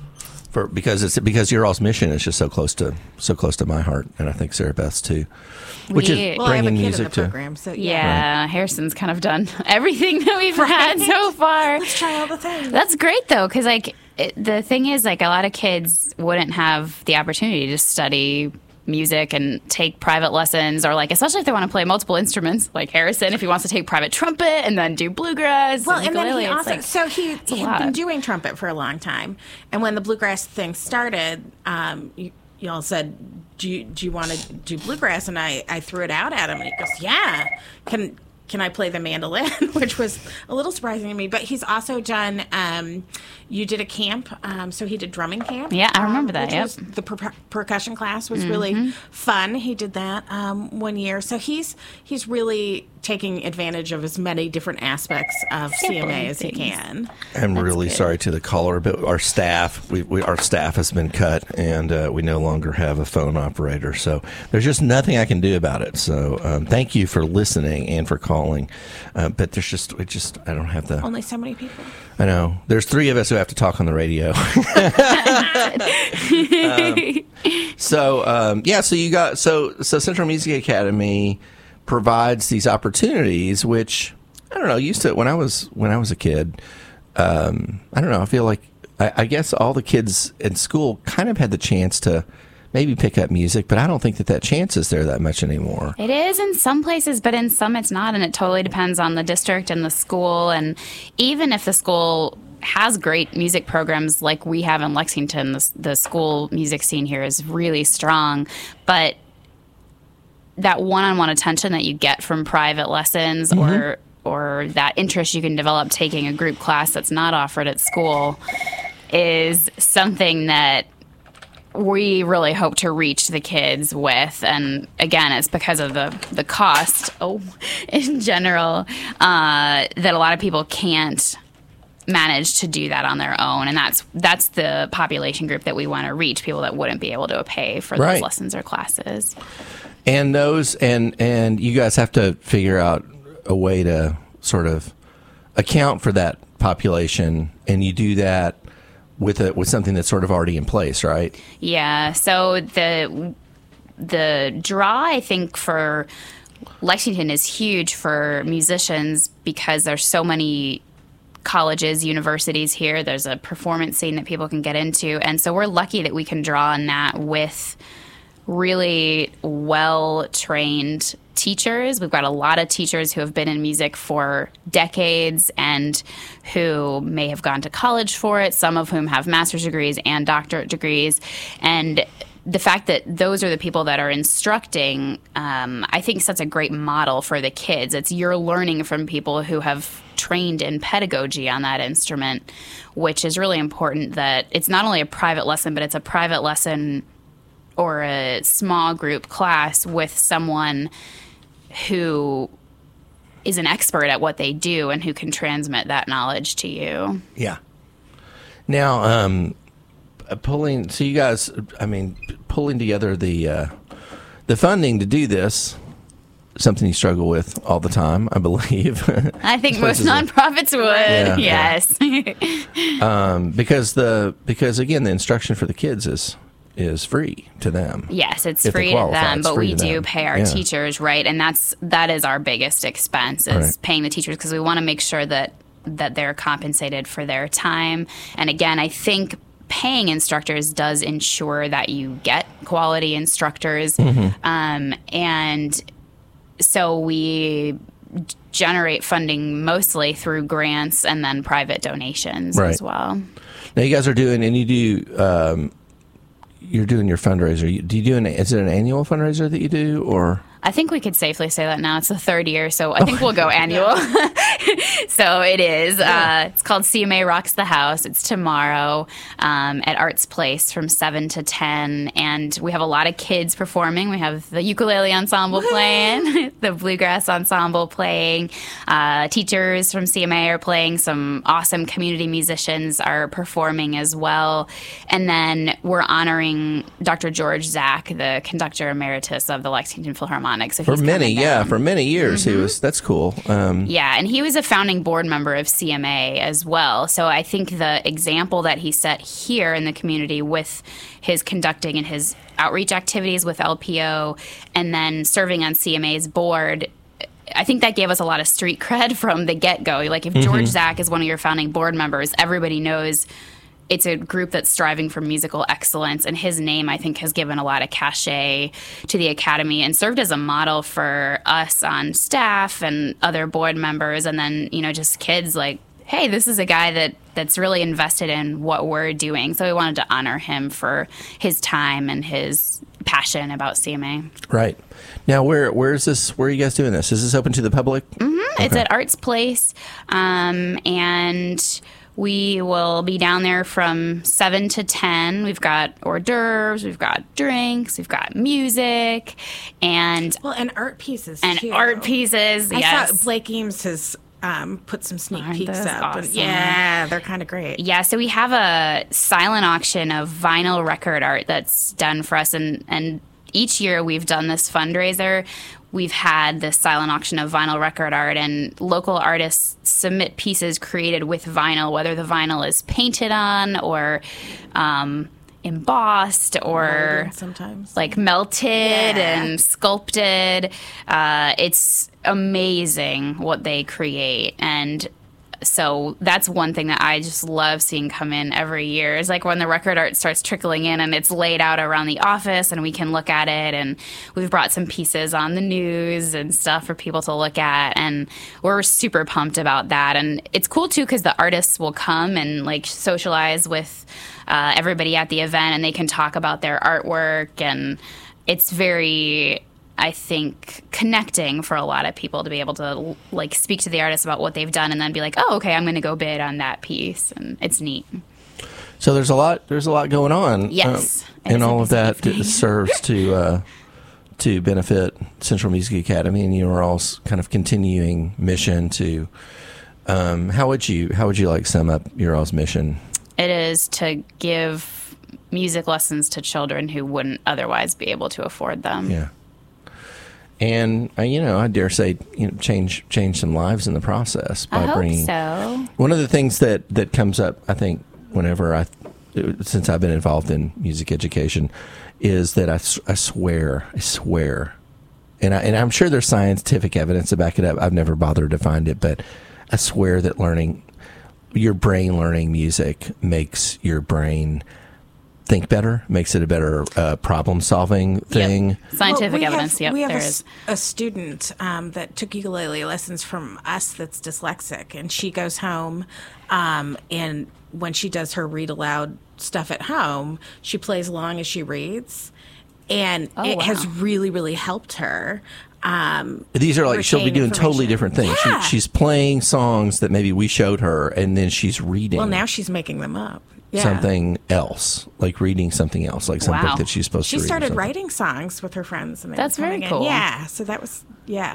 For because it's because your all's mission is just so close to so close to my heart, and I think Sarah Beth's too, which
We-
is
Well, I have a
bringing
kid
music
in the
to.
program, so yeah.
Yeah, Harrison's kind of done everything that we've had so far.
Let's try all the things.
That's great though, because like it, the thing is, like a lot of kids wouldn't have the opportunity to study music and take private lessons, or like especially if they want to play multiple instruments, like Harrison, if he wants to take private trumpet and then do bluegrass.
Well,
and,
and then
ukulele,
he
it's
also
like-
so he
a
had been
lot.
doing trumpet for a long time, and when the bluegrass thing started, um, you, y'all said, "Do you do you want to do bluegrass?" And I I threw it out at him, and he goes, "Yeah, can." Can I play the mandolin?" Which was a little surprising to me. But he's also done. Um, you did a camp, um, so he did drumming camp.
Yeah, I remember
um,
that,
which
yep.
was- the per- percussion class was really fun. He did that um, one year, so he's he's really taking advantage of as many different aspects of C M A as he
things.
can.
I'm really
good.
sorry to the caller, but our staff, we, we our staff has been cut, and uh, we no longer have a phone operator. So there's just nothing I can do about it. So um, thank you for listening and for calling, uh, but there's just it just I don't have the.
Only so many people.
I know there's three of us who have to talk on the radio. um, so um, yeah, so you got so so Central Music Academy provides these opportunities, which I don't know. Used to when I was when I was a kid. Um, I don't know. I feel like I, I guess all the kids in school kind of had the chance to maybe pick up music, but I don't think that that chance is there that much anymore.
It is in some places, but in some it's not, and it totally depends on the district and the school. And even if the school has great music programs like we have in Lexington, the, the school music scene here is really strong, but that one-on-one attention that you get from private lessons mm-hmm. or or that interest you can develop taking a group class that's not offered at school is something that we really hope to reach the kids with. And again, it's because of the, the cost oh, in general uh, that a lot of people can't manage to do that on their own. And that's that's the population group that we want to reach, people that wouldn't be able to pay for those
right.
lessons or classes.
And those, and, and you guys have to figure out a way to sort of account for that population, and you do that with a, with something that's sort of already in place, right?
Yeah. So the the draw, I think, for Lexington is huge for musicians because there's so many colleges, universities here. There's a performance scene that people can get into, and so we're lucky that we can draw on that with really well-trained teachers. We've got a lot of teachers who have been in music for decades and who may have gone to college for it, some of whom have master's degrees and doctorate degrees. And the fact that those are the people that are instructing, um, I think sets a great model for the kids. It's you're learning from people who have trained in pedagogy on that instrument, which is really important that it's not only a private lesson, but it's a private lesson or a small group class with someone who is an expert at what they do and who can transmit that knowledge to you.
Yeah. Now, um, pulling, so you guys, I mean, pulling together the uh, the funding to do this, something you struggle with all the time, I believe.
I think most nonprofits would. Yeah, yes.
Yeah. um, because the because again, the instruction for the kids is is free to them.
Yes, it's
if
free
qualify,
to them, but we do
them.
pay our
yeah.
teachers, right? And that's that is our biggest expense is
right.
paying the teachers because we want to make sure that that they're compensated for their time. And again, I think paying instructors does ensure that you get quality instructors.
Mm-hmm.
Um, and so we generate funding mostly through grants and then private donations
right.
as well.
Now you guys are doing, and you do, um, you're doing your fundraiser. Do you do an, is it an annual fundraiser that you do, or?
I think we could safely say that now. It's the third year, so I think we'll go annual. So it is. Uh, it's called C M A Rocks the House. It's tomorrow um, at Arts Place from seven to ten. And we have a lot of kids performing. We have the ukulele ensemble playing, the bluegrass ensemble playing. Uh, teachers from C M A are playing. Some awesome community musicians are performing as well. And then we're honoring Doctor George Zach, the conductor emeritus of the Lexington Philharmonic. So
for
he's
many, yeah,
down.
for many years
Mm-hmm.
he was. That's cool. Um,
yeah, and he was a founding board member of C M A as well. So I think the example that he set here in the community with his conducting and his outreach activities with L P O, and then serving on C M A's board, I think that gave us a lot of street cred from the get-go. Like if George
Mm-hmm.
Zach is one of your founding board members, everybody knows it's a group that's striving for musical excellence, and his name, I think, has given a lot of cachet to the Academy and served as a model for us on staff and other board members, and then, you know, just kids like, hey, this is a guy that, that's really invested in what we're doing. So we wanted to honor him for his time and his passion about C M A.
Right. Now, where where is this? Where are you guys doing this? Is this open to the public?
Mm-hmm. Okay. It's at Arts Place, um, and we will be down there from seven to ten. We've got hors d'oeuvres, we've got drinks, we've got music, and
well, and art pieces
and
too.
art pieces.
I
yes,
saw Blake Eames has um, put some sneak
Aren't
peeks
those
up.
awesome?
And yeah, they're kind of great.
Yeah, so we have a silent auction of vinyl record art that's done for us, and and each year we've done this fundraiser. We've had this silent auction of vinyl record art, and local artists submit pieces created with vinyl, whether the vinyl is painted on or um, embossed or
Molded sometimes
like melted
yeah.
and sculpted. Uh, it's amazing what they create, and so that's one thing that I just love seeing come in every year. Is like when the record art starts trickling in and it's laid out around the office and we can look at it, and we've brought some pieces on the news and stuff for people to look at, and we're super pumped about that. And it's cool too because the artists will come and like socialize with uh, everybody at the event, and they can talk about their artwork, and it's very, I think, connecting for a lot of people to be able to like speak to the artist about what they've done and then be like, oh, okay, I'm going to go bid on that piece, and it's neat.
So there's a lot. There's a lot going on.
Yes,
um, and all of that serves to uh, to benefit Central Music Academy and your all's kind of continuing mission to. Um, how would you How would you like sum up your all's mission?
It is to give music lessons to children who wouldn't otherwise be able to afford them.
Yeah. And uh, you know, I dare say, you know, change change some lives in the process by
I hope
bringing.
so.
One of the things that that comes up, I think, whenever I, since I've been involved in music education, is that I, I swear, I swear, and I and I'm sure there's scientific evidence to back it up. I've never bothered to find it, but I swear that learning, your brain learning music makes your brain think better, makes it a better uh, problem-solving thing.
Yep. Scientific
Well, we
evidence,
have,
yep,
we have
there
a,
is.
a student um, that took ukulele lessons from us that's dyslexic, and she goes home, um, and when she does her read aloud stuff at home, she plays along as she reads, and
Oh,
it
wow.
has really, really helped her. Um,
These are like she'll be
retain
doing totally
information.
different things.
Yeah.
She, she's playing songs that maybe we showed her, and then she's reading.
well, now she's making them up. Yeah.
something else, like reading something else, like some
Wow.
book that she's supposed
She
to read. or
started
something.
writing songs with her friends, and they
That's
were
very
coming
cool.
in. Yeah, so that was yeah.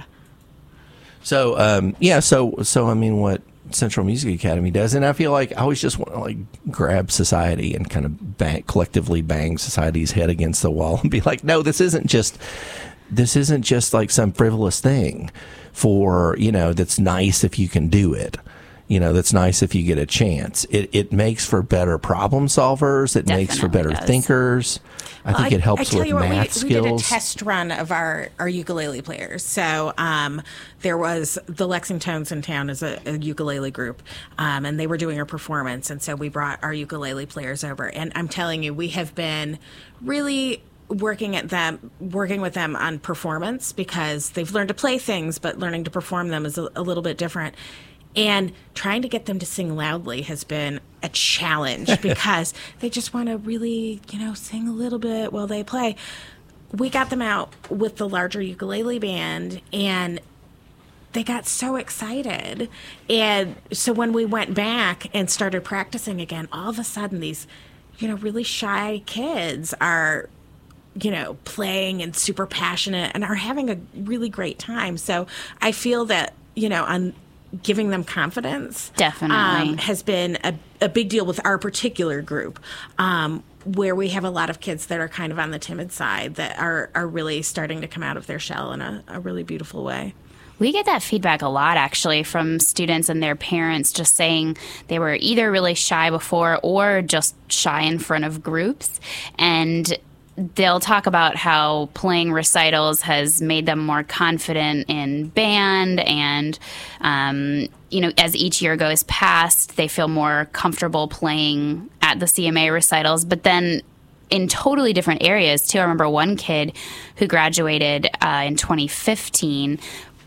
So, um, yeah, so so I mean, what Central Music Academy does, and I feel like I always just want to like grab society and kind of bang, collectively bang society's head against the wall and be like, no, this isn't just this isn't just like some frivolous thing for, you know, that's nice if you can do it. You know, that's nice if you get a chance. It it makes for better problem solvers. It makes for better
Definitely does.
thinkers. I think it helps
I tell
with
you what,
math
we, we did a
skills.
test run of our, our ukulele players. So um, there was the Lexingtons in town as a, a ukulele group, um, and they were doing a performance. And so we brought our ukulele players over. And I'm telling you, we have been really working at them, working with them on performance because they've learned to play things, but learning to perform them is a, a little bit different. And trying to get them to sing loudly has been a challenge because they just want to really, you know, sing a little bit while they play. We got them out with the larger ukulele band, and they got so excited. And so when we went back and started practicing again, all of a sudden these, you know, really shy kids are, you know, playing and super passionate and are having a really great time. So I feel that, you know, on giving them confidence
Definitely.
um, has been a, a big deal with our particular group, um, where we have a lot of kids that are kind of on the timid side that are, are really starting to come out of their shell in a, a really beautiful way.
We get that feedback a lot, actually, from students and their parents just saying they were either really shy before or just shy in front of groups. And they'll talk about how playing recitals has made them more confident in band, and um, you know, as each year goes past, they feel more comfortable playing at the C M A recitals. But then in totally different areas too. I remember one kid who graduated uh, in twenty fifteen,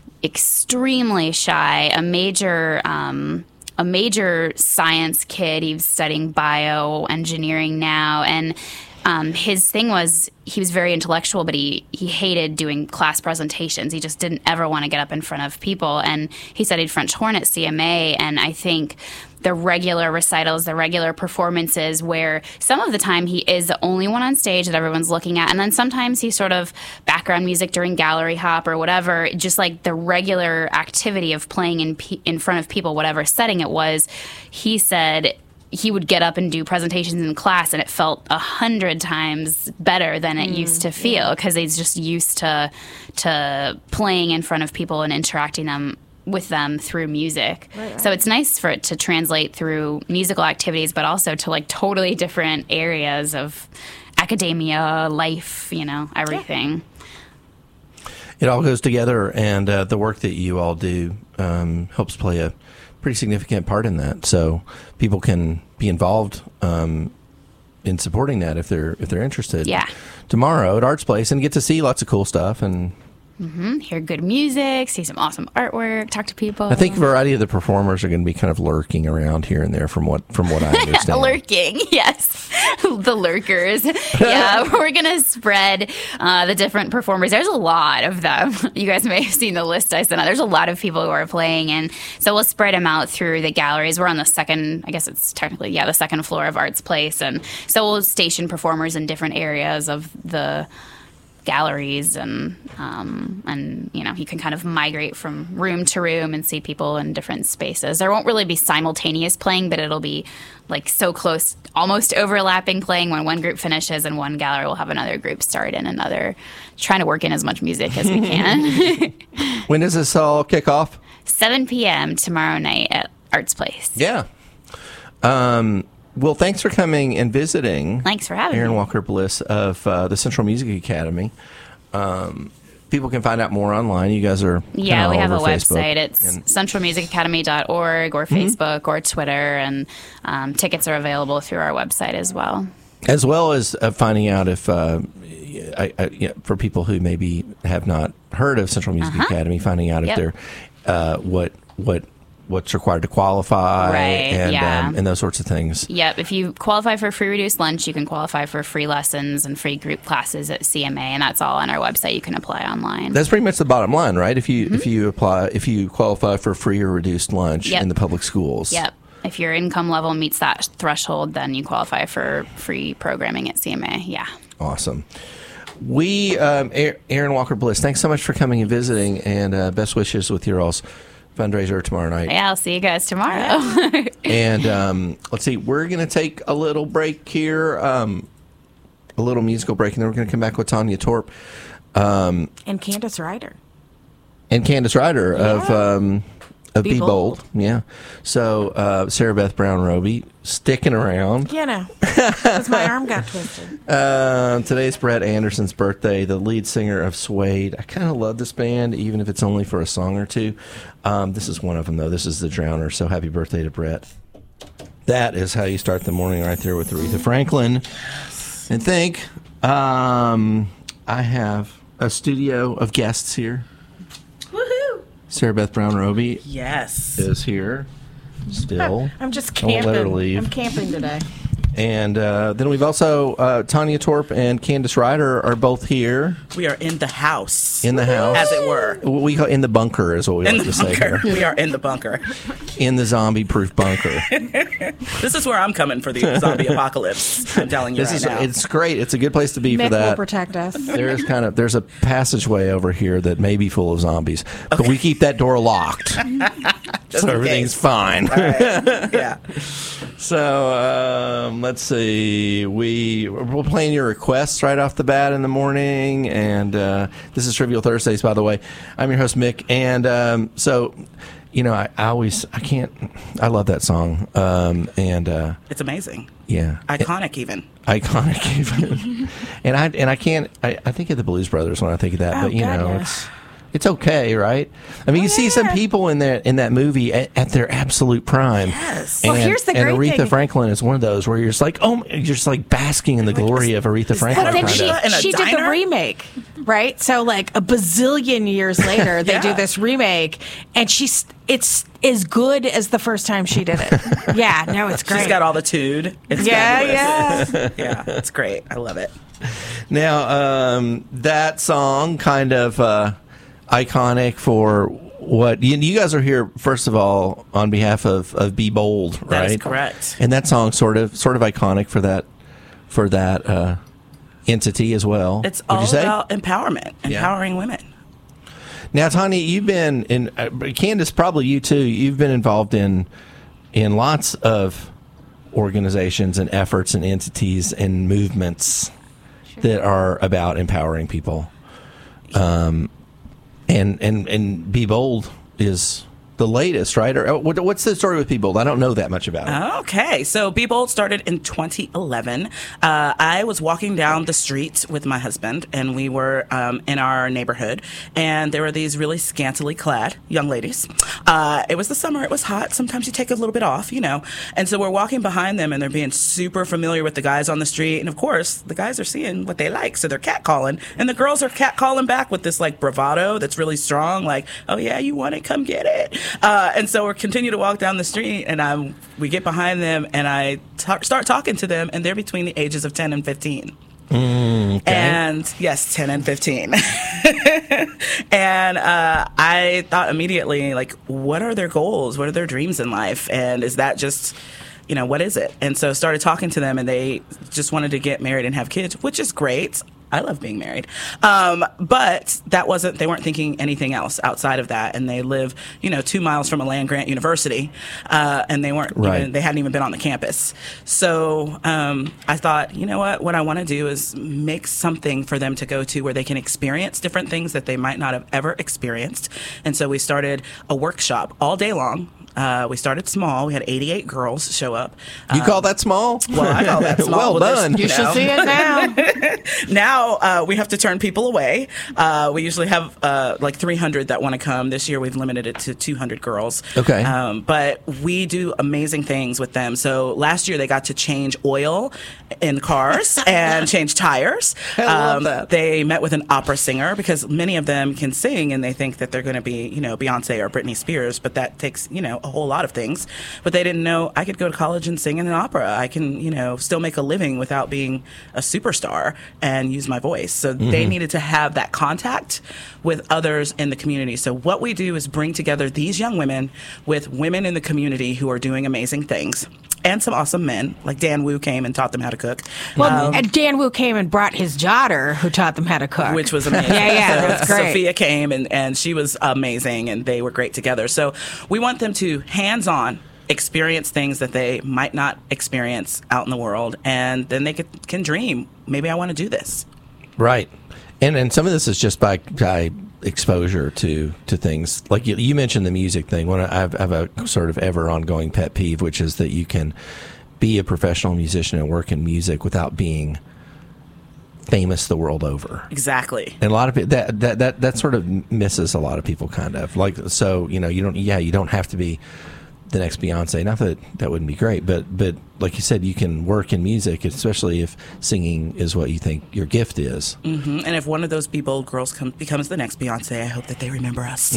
extremely shy, a major um, a major science kid. He's studying bioengineering now, and Um, his thing was he was very intellectual, but he, he hated doing class presentations. He just didn't ever want to get up in front of people. And he studied French horn at C M A. And I think the regular recitals, the regular performances where some of the time he is the only one on stage that everyone's looking at. And then sometimes he's sort of background music during gallery hop or whatever, just like the regular activity of playing in, pe- in front of people, whatever setting it was. He said he would get up and do presentations in class, and it felt a hundred times better than it mm, used to feel because yeah. he's just used to to playing in front of people and interacting them with them through music. Right, right. So it's nice for it to translate through musical activities, but also to like totally different areas of academia, life, you know, everything.
Yeah. It all goes together, and uh, the work that you all do um, helps play a pretty significant part in that. So people can be involved um, in supporting that if they're if they're interested.
Yeah.
Tomorrow at Arts Place, and get to see lots of cool stuff. And
Mm-hmm. Hear good music, see some awesome artwork, talk to people.
I think a variety of the performers are going to be kind of lurking around here and there, from what from what I understand.
Lurking, yes, the lurkers. Yeah, we're gonna spread uh, the different performers. There's a lot of them. You guys may have seen the list I sent out. There's a lot of people who are playing, and so we'll spread them out through the galleries. We're on the second, I guess it's technically, yeah, the second floor of Arts Place, and so we'll station performers in different areas of the galleries, and um, and you know, you can kind of migrate from room to room and see people in different spaces. There won't really be simultaneous playing, but it'll be like so close, almost overlapping playing. When one group finishes and one gallery will have another group start and another, trying to work in as much music as we can.
When does this all kick off?
seven p.m. tomorrow night at Arts Place.
Yeah. Um, well, thanks for coming and visiting.
Thanks for having
Aaron
me.
Walker Bliss of uh, the Central Music Academy. Um, people can find out more online. You guys are
Yeah,
kinda
we
all
have a
over Facebook,
website. It's
and-
central music academy dot org or Facebook or Twitter, and um, tickets are available through our website as well.
as well as uh, finding out if uh, I, I, yeah, for people who maybe have not heard of Central Music
Uh-huh.
Academy, finding out
Yep.
if they're uh, what what what's required to qualify,
Right,
and
yeah.
um, and those sorts of things.
Yep, if you qualify for free reduced lunch, you can qualify for free lessons and free group classes at C M A, and that's all on our website. You can apply online.
That's pretty much the bottom line, right? If you
Mm-hmm.
if you apply if you qualify for free or reduced lunch
Yep.
in the public schools.
Yep. If your income level meets that threshold, then you qualify for free programming at C M A. Yeah.
Awesome. We, um, A- Aaron Walker Bliss, thanks so much for coming and visiting, and uh, best wishes with your all's fundraiser tomorrow night.
Yeah, I'll see you guys tomorrow.
And um, let's see, we're going to take a little break here, um, a little musical break, and then we're going to come back with Tanya Torp
And Candace Ryder.
and Candace Ryder of um, of Be,
Be
Bold.
Bold.
Yeah. So uh, Sarah Beth Brown Roby sticking around.
You know, because my arm got twisted.
Uh, today's Brett Anderson's birthday, the lead singer of Suede. I kind of love this band, even if it's only for a song or two. Um, this is one of them, though. This is The Drowner, so happy birthday to Brett. That is how you start the morning right there with Aretha Franklin. And think, um, I have a studio of guests here.
Woohoo!
Sarah Beth Brown Roby
Yes.
is here still.
I'm just
Don't let her
camping.
leave.
I'm camping today.
And uh, then we've also, uh, Tanya Torp and Candace Ryder are both here
We are in the house.
in the house.
As it were.
We call in the bunker is what we
In
like
the
to say
bunker.
here.
We are in the bunker.
In the zombie-proof bunker.
This is where I'm coming for the zombie apocalypse. I'm telling you
This
right
is
now.
it's great. It's a good place to be
Mick
for that.
will protect us.
There's kind of there's a passageway over here that may be full of zombies, but we keep that door locked,
Just
so
in
everything's
case.
fine.
All right. Yeah.
So um, let's see. We we're playing your requests right off the bat in the morning, and uh, this is Trivial Thursdays, by the way. I'm your host Mick, and um, so you know I, I always I can't I love that song, um, and uh,
It's amazing.
yeah,
Iconic, even.
iconic even. and I and I can't I, I think of the Blues Brothers when I think of that,
Oh,
but you
God,
know
yeah.
it's. It's okay, right? I mean, you see some
yeah.
people in that in that movie at, at their absolute prime.
Yes.
And,
Well, here's the
and
great
Aretha
thing.
Franklin is one of those where you're just like, oh, you're just like basking in the glory of Aretha Franklin.
But then
Kinda.
she,
kinda.
In a
she did the
diner?
remake, right? So like a bazillion years later, they do
Yeah.
this remake, and she's it's as good as the first time she did it. Yeah, no, it's great.
She's got all the tude. It's
yeah,
fabulous.
yeah.
Yeah, it's great. I love it.
Now, um, that song kind of uh, iconic for what you, you guys are here. First of all, on behalf of, of Be Bold, right?
That is correct.
And that song sort of sort of iconic for that for that uh, entity as well.
It's
would
all
you say?
about empowerment, empowering women.
Now, Tanya, you've been in uh, Candace, probably you too. You've been involved in in lots of organizations and efforts and entities and movements that are about empowering people. Um, and and and Be Bold is the latest, right? Or what, what's the story with Be Bold? I don't know that much about it.
Okay, so Be Bold started in twenty eleven. Uh, I was walking down the street with my husband, and we were um, in our neighborhood, and there were these really scantily clad young ladies. Uh, it was the summer; it was hot. Sometimes you take a little bit off, you know. And so we're walking behind them, and they're being super familiar with the guys on the street, and of course, the guys are seeing what they like, so they're catcalling, and the girls are catcalling back with this like bravado that's really strong, like, "Oh yeah, you want it? Come get it." Uh, and so we continue to walk down the street, and I'm, we get behind them, and I ta- start talking to them, and they're between the ages of ten and fifteen.
Mm, okay.
And yes, ten and fifteen. And uh, I thought immediately, like, what are their goals? What are their dreams in life? And is that just, you know, what is it? And so started talking to them, and they just wanted to get married and have kids, which is great. I love being married. Um, but that wasn't, they weren't thinking anything else outside of that. And they live, you know, two miles from a land grant university. Uh, and they weren't,
Right.
even, they hadn't even been on the campus. So um, I thought, you know what, what I want to do is make something for them to go to where they can experience different things that they might not have ever experienced. And so we started a workshop all day long. Uh, we started small. We had eighty-eight girls show up.
You
Um,
call that small?
Well, I call that small.
Well
there's-
done.
You should
know.
see it now.
Now uh, we have to turn people away. Uh, we usually have uh, like three hundred that want to come. This year we've limited it to two hundred girls.
Okay.
Um, but we do amazing things with them. So last year they got to change oil in cars and change tires.
I love
Um,
that.
They met with an opera singer because many of them can sing and they think that they're going to be, you know, Beyonce or Britney Spears, but that takes, you know, a whole lot of things. But they didn't know I could go to college and sing in an opera. I can, you know, still make a living without being a superstar and use my voice. So they needed to have that contact with others in the community. So what we do is bring together these young women with women in the community who are doing amazing things. And some awesome men, like Dan Wu came and taught them how to cook.
Well,
Um,
and Dan Wu came and brought his daughter, who taught them how to cook,
which was amazing.
Yeah, yeah,
So
that's great.
Sophia came and, and she was amazing, and they were great together. So we want them to hands-on experience things that they might not experience out in the world, and then they could, can dream. Maybe I want to do this.
Right. And and some of this is just by, by exposure to, to things. Like you, you mentioned the music thing. One, I have, I have a sort of ever ongoing pet peeve, which is that you can be a professional musician and work in music without being famous the world over.
Exactly.
And a lot of it, that, that, that, that sort of misses a lot of people, kind of. Like, so, you know, you don't, yeah, you don't have to be the next Beyonce. Not that that wouldn't be great, but but like you said, you can work in music, especially if singing is what you think your gift is.
hmm And if one of those Be Bold girls come, becomes the next Beyonce, I hope that they remember us.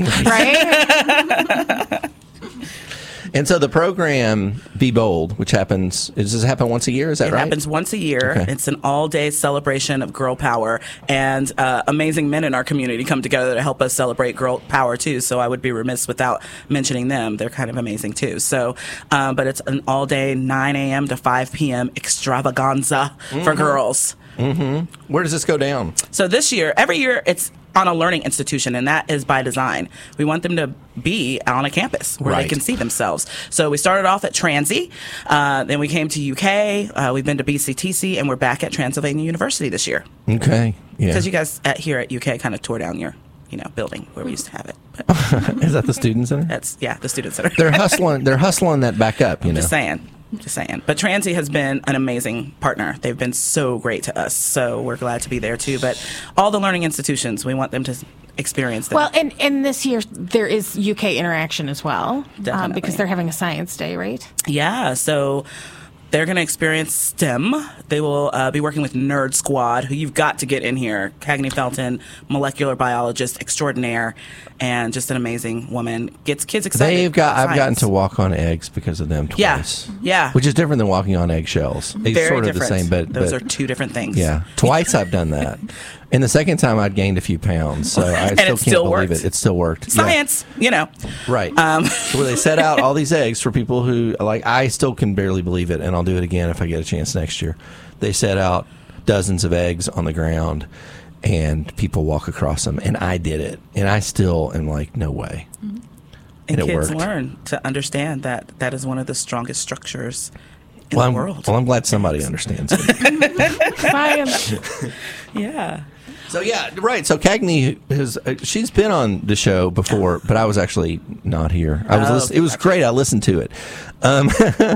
right?
And so the program Be Bold, which happens, does this happen once a year? Is that
It
right?
happens once a year.
Okay.
It's an all-day celebration of girl power, and uh, amazing men in our community come together to help us celebrate girl power too. So I would be remiss without mentioning them. They're kind of amazing too. So, um, but it's an all-day nine a.m. to five p.m. extravaganza for girls.
Where does this go down?
So this year, every year, it's on a learning institution, and that is by design. We want them to be on a campus where
Right.
they can see themselves. So we started off at Transy, uh, then we came to U K, uh, we've been to B C T C, and we're back at Transylvania University this year.
Okay. Yeah.
Because you guys at, here at U K kind of tore down your, you know, building where we used to have it. But
Is that the student center?
that's, yeah, the student center.
They're hustling. They're hustling that back up. You know.
Just saying. Just saying. But Transy has been an amazing partner. They've been so great to us. So we're glad to be there too. But all the learning institutions, we want them to experience them.
Well, and, and this year there is U K interaction as well, um,
Definitely.
because they're having a science day, right?
Yeah, so they're going to experience STEM. They will uh, be working with Nerd Squad, who you've got to get in here. Cagney Felton, molecular biologist extraordinaire, and just an amazing woman. Gets kids excited.
They've got.
about
I've gotten
science.
to walk on eggs because of them
Yeah,
twice.
yeah.
Which is different than walking on eggshells. It's
Very
sort of
different.
the same, but
those
but,
are two different things.
Yeah, twice I've done that, and the second time I'd gained a few pounds, so I
And
still
it
can't
still
believe
worked.
it. It still worked. Yeah.
Science, you know.
Right.
Um,
So where they set out all these eggs for people who, like, I still can barely believe it, and I'll do it again if I get a chance next year. They set out dozens of eggs on the ground, and people walk across them, and I did it, and I still am like, no way.
And,
And it
kids
worked.
learn to understand that that is one of the strongest structures in
Well,
the
I'm,
world.
well, I'm glad somebody understands it.
Science.
Yeah.
So yeah, right. So Cagney has uh, she's been on the show before, but I was actually not here. I was.
Oh,
listen- it was great. I listened to it. Um,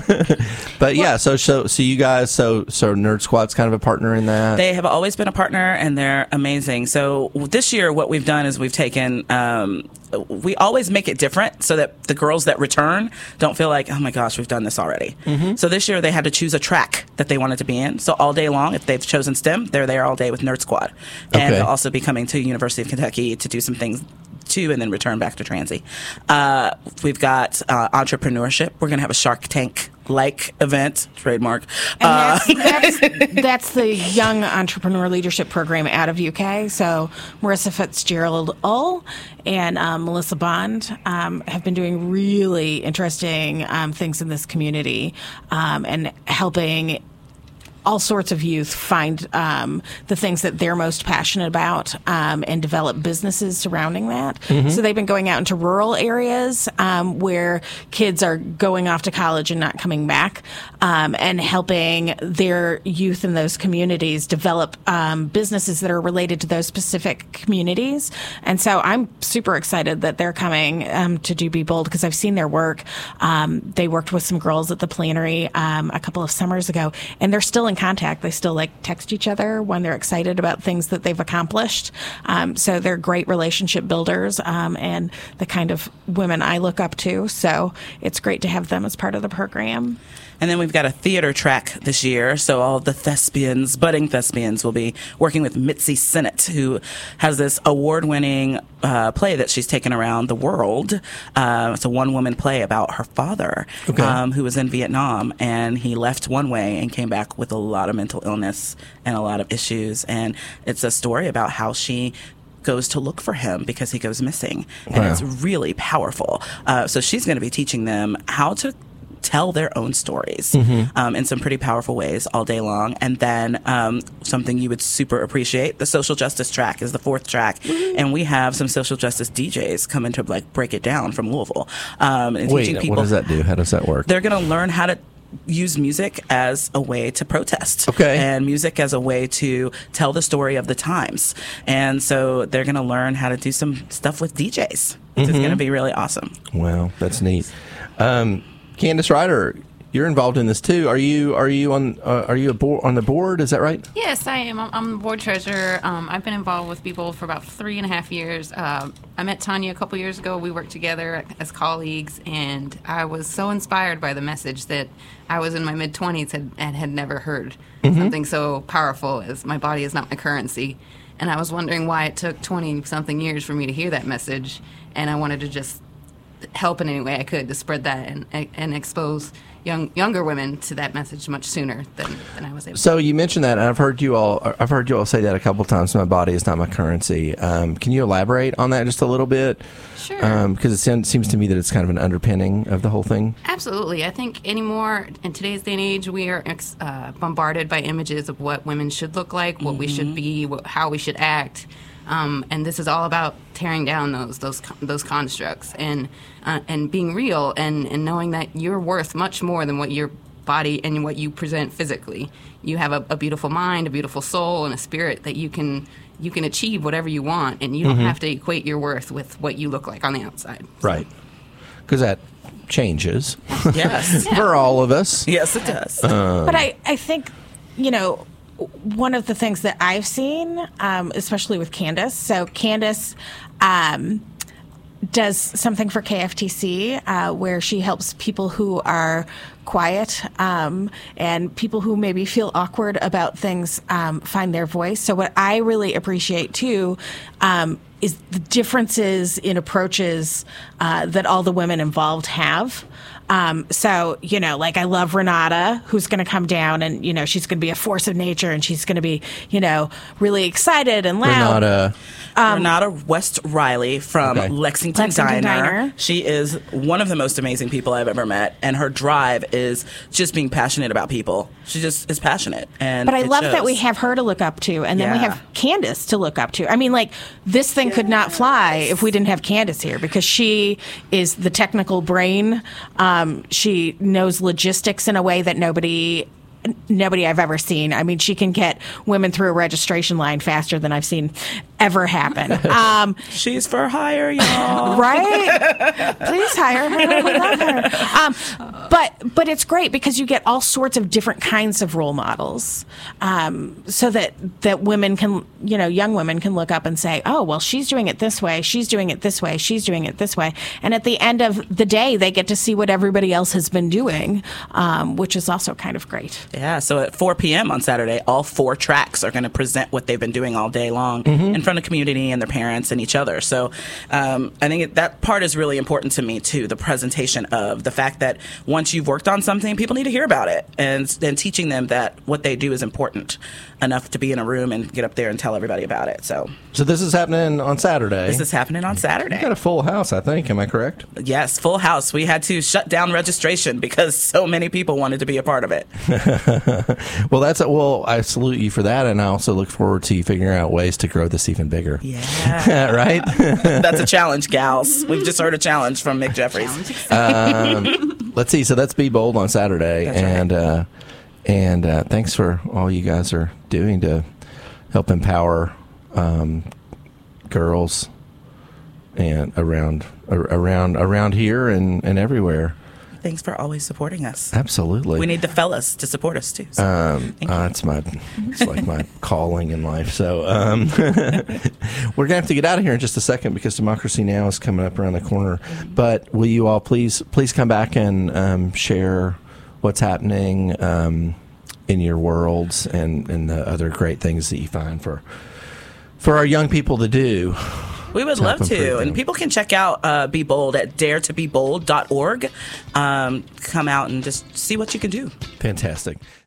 but yeah, so so so you guys, so so Nerd Squad's kind of a partner in that.
They have always been a partner, and they're amazing. So this year, what we've done is we've taken. Um, we always make it different so that the girls that return don't feel like, oh my gosh, we've done this already. Mm-hmm. So this year they had to choose a track that they wanted to be in. So all day long, if they've chosen STEM, they're there all day with Nerd Squad, and
Okay.
they'll also be coming to University of Kentucky to do some things too, and then return back to Transy. Uh, we've got uh, entrepreneurship. We're going to have a Shark Tank like event, trademark.
And
Uh,
that's, that's, that's the Young Entrepreneur Leadership Program out of U K. So Marissa Fitzgerald Ull and um, Melissa Bond um, have been doing really interesting um, things in this community um, and helping all sorts of youth find um, the things that they're most passionate about um, and develop businesses surrounding that.
Mm-hmm.
So they've been going out into rural areas um, where kids are going off to college and not coming back um, and helping their youth in those communities develop um, businesses that are related to those specific communities. And so I'm super excited that they're coming um, to do Be Bold because I've seen their work. Um, they worked with some girls at the Plenary um, a couple of summers ago, and they're still in contact. They still like text each other when they're excited about things that they've accomplished. Um, so they're great relationship builders um, and the kind of women I look up to. So it's great to have them as part of the program.
And then we've got a theater track this year. So all the thespians, budding thespians, will be working with Mitzi Sinnott, who has this award-winning uh, play that she's taken around the world. Uh, it's a one-woman play about her father,
Okay.
um, who was in Vietnam, and he left one way and came back with a lot of mental illness and a lot of issues. And it's a story about how she goes to look for him because he goes missing. And
Wow.
it's really powerful. Uh, so she's going to be teaching them how to tell their own stories um, in some pretty powerful ways all day long. And then um, something you would super appreciate, the social justice track is the fourth track. And we have some social justice D Js coming to like break it down from Louisville. Um, and
Wait,
teaching people,
what does that do? How does that work?
they're going to learn how to use music as a way to protest.
Okay.
And music as a way to tell the story of the times. And so they're going to learn how to do some stuff with D Js. It's going to be really awesome.
Wow, that's neat. Um, Candace Ryder, you're involved in this too. Are you? Are you on? Uh, are you a board, on the board? Is that right?
Yes, I am. I'm, I'm the board treasurer. Um, I've been involved with people for about three and a half years. Uh, I met Tanya a couple years ago. We worked together as colleagues, and I was so inspired by the message that I was in my mid-twenties and, and had never heard something so powerful as my body is not my currency. And I was wondering why it took twenty-something years for me to hear that message, and I wanted to just help in any way I could to spread that and and expose young younger women to that message much sooner than, than I was able to.
So you mentioned that, and I've heard you all. I've heard you all say that a couple times. My body is not my currency. Um, can you elaborate on that just a little bit?
Sure.
Because it seems, seems to me that it's kind of an underpinning of the whole thing.
Absolutely. I think anymore in today's day and age, we are ex- uh, bombarded by images of what women should look like, what we should be, what, how we should act. Um, and this is all about tearing down those those those constructs and uh, and being real and, and knowing that you're worth much more than what your body and what you present physically. You have a, a beautiful mind, a beautiful soul, and a spirit that you can you can achieve whatever you want, and you don't have to equate your worth with what you look like on the outside.
Right. Because that changes
Yes.
for all of us.
Yes, it does.
But I, I think, you know, one of the things that I've seen, um, especially with Candace, so Candace um, does something for K F T C uh, where she helps people who are quiet um, and people who maybe feel awkward about things um, find their voice. So what I really appreciate too um, is the differences in approaches uh, that all the women involved have. Um, so, you know, like I love Renata, who's going to come down and, you know, she's going to be a force of nature and she's going to be, you know, really excited and loud.
Renata.
Renata West Riley from
Okay.
Lexington,
Lexington
Diner.
Diner.
She is one of the most amazing people I've ever met, and her drive is just being passionate about people. She just is passionate, and
But I
it
love that
shows.
we have her to look up to, and then we
Yeah.
have Candace to look up to. I mean, like, this thing could not fly if we didn't have Candace here, because she is the technical brain. Um, she knows logistics in a way that nobody nobody I've ever seen. I mean, she can get women through a registration line faster than I've seen ever happen. Um,
She's for hire, y'all.
right? Please hire her. We love her. Um, but but it's great because you get all sorts of different kinds of role models, um, so that that women can, you know, young women can look up and say, oh, well, she's doing it this way, she's doing it this way, she's doing it this way, and at the end of the day, they get to see what everybody else has been doing, um, which is also kind of great.
Yeah, so at four p.m. on Saturday, all four tracks are going to present what they've been doing all day long
Mm-hmm.
in front of community and their parents and each other. So um, I think it, that part is really important to me, too, the presentation of the fact that once you've worked on something, people need to hear about it, and then teaching them that what they do is important enough to be in a room and get up there and tell everybody about it. So
So this is happening on Saturday.
this is happening on Saturday.
You got a full house, I think. Am I correct?
Yes, full house. We had to shut down registration because so many people wanted to be a part of it.
Well, that's well. I salute you for that, and I also look forward to you figuring out ways to grow this even bigger.
Yeah.
Right?
That's a challenge, gals. We've just heard a challenge from Mick Jeffries.
um, let's see. So that's Be Bold on Saturday,
That's right.
and uh, and uh, thanks for all you guys are doing to help empower um, girls and around ar- around around here and, and everywhere.
Thanks for always supporting us.
Absolutely.
We need the fellas to support us, too. So.
Um,
Thank
uh,
you.
it's my, it's like my calling in life. So um, we're gonna have to get out of here in just a second because Democracy Now! Is coming up around the corner. But will you all please, please come back and um, share what's happening um, in your worlds and, and the other great things that you find for for our young people to do.
We would
to
love
help improve
to. And
them.
people can check out uh, Be Bold at dare to be bold dot org. Um, come out and just see what you can do.
Fantastic.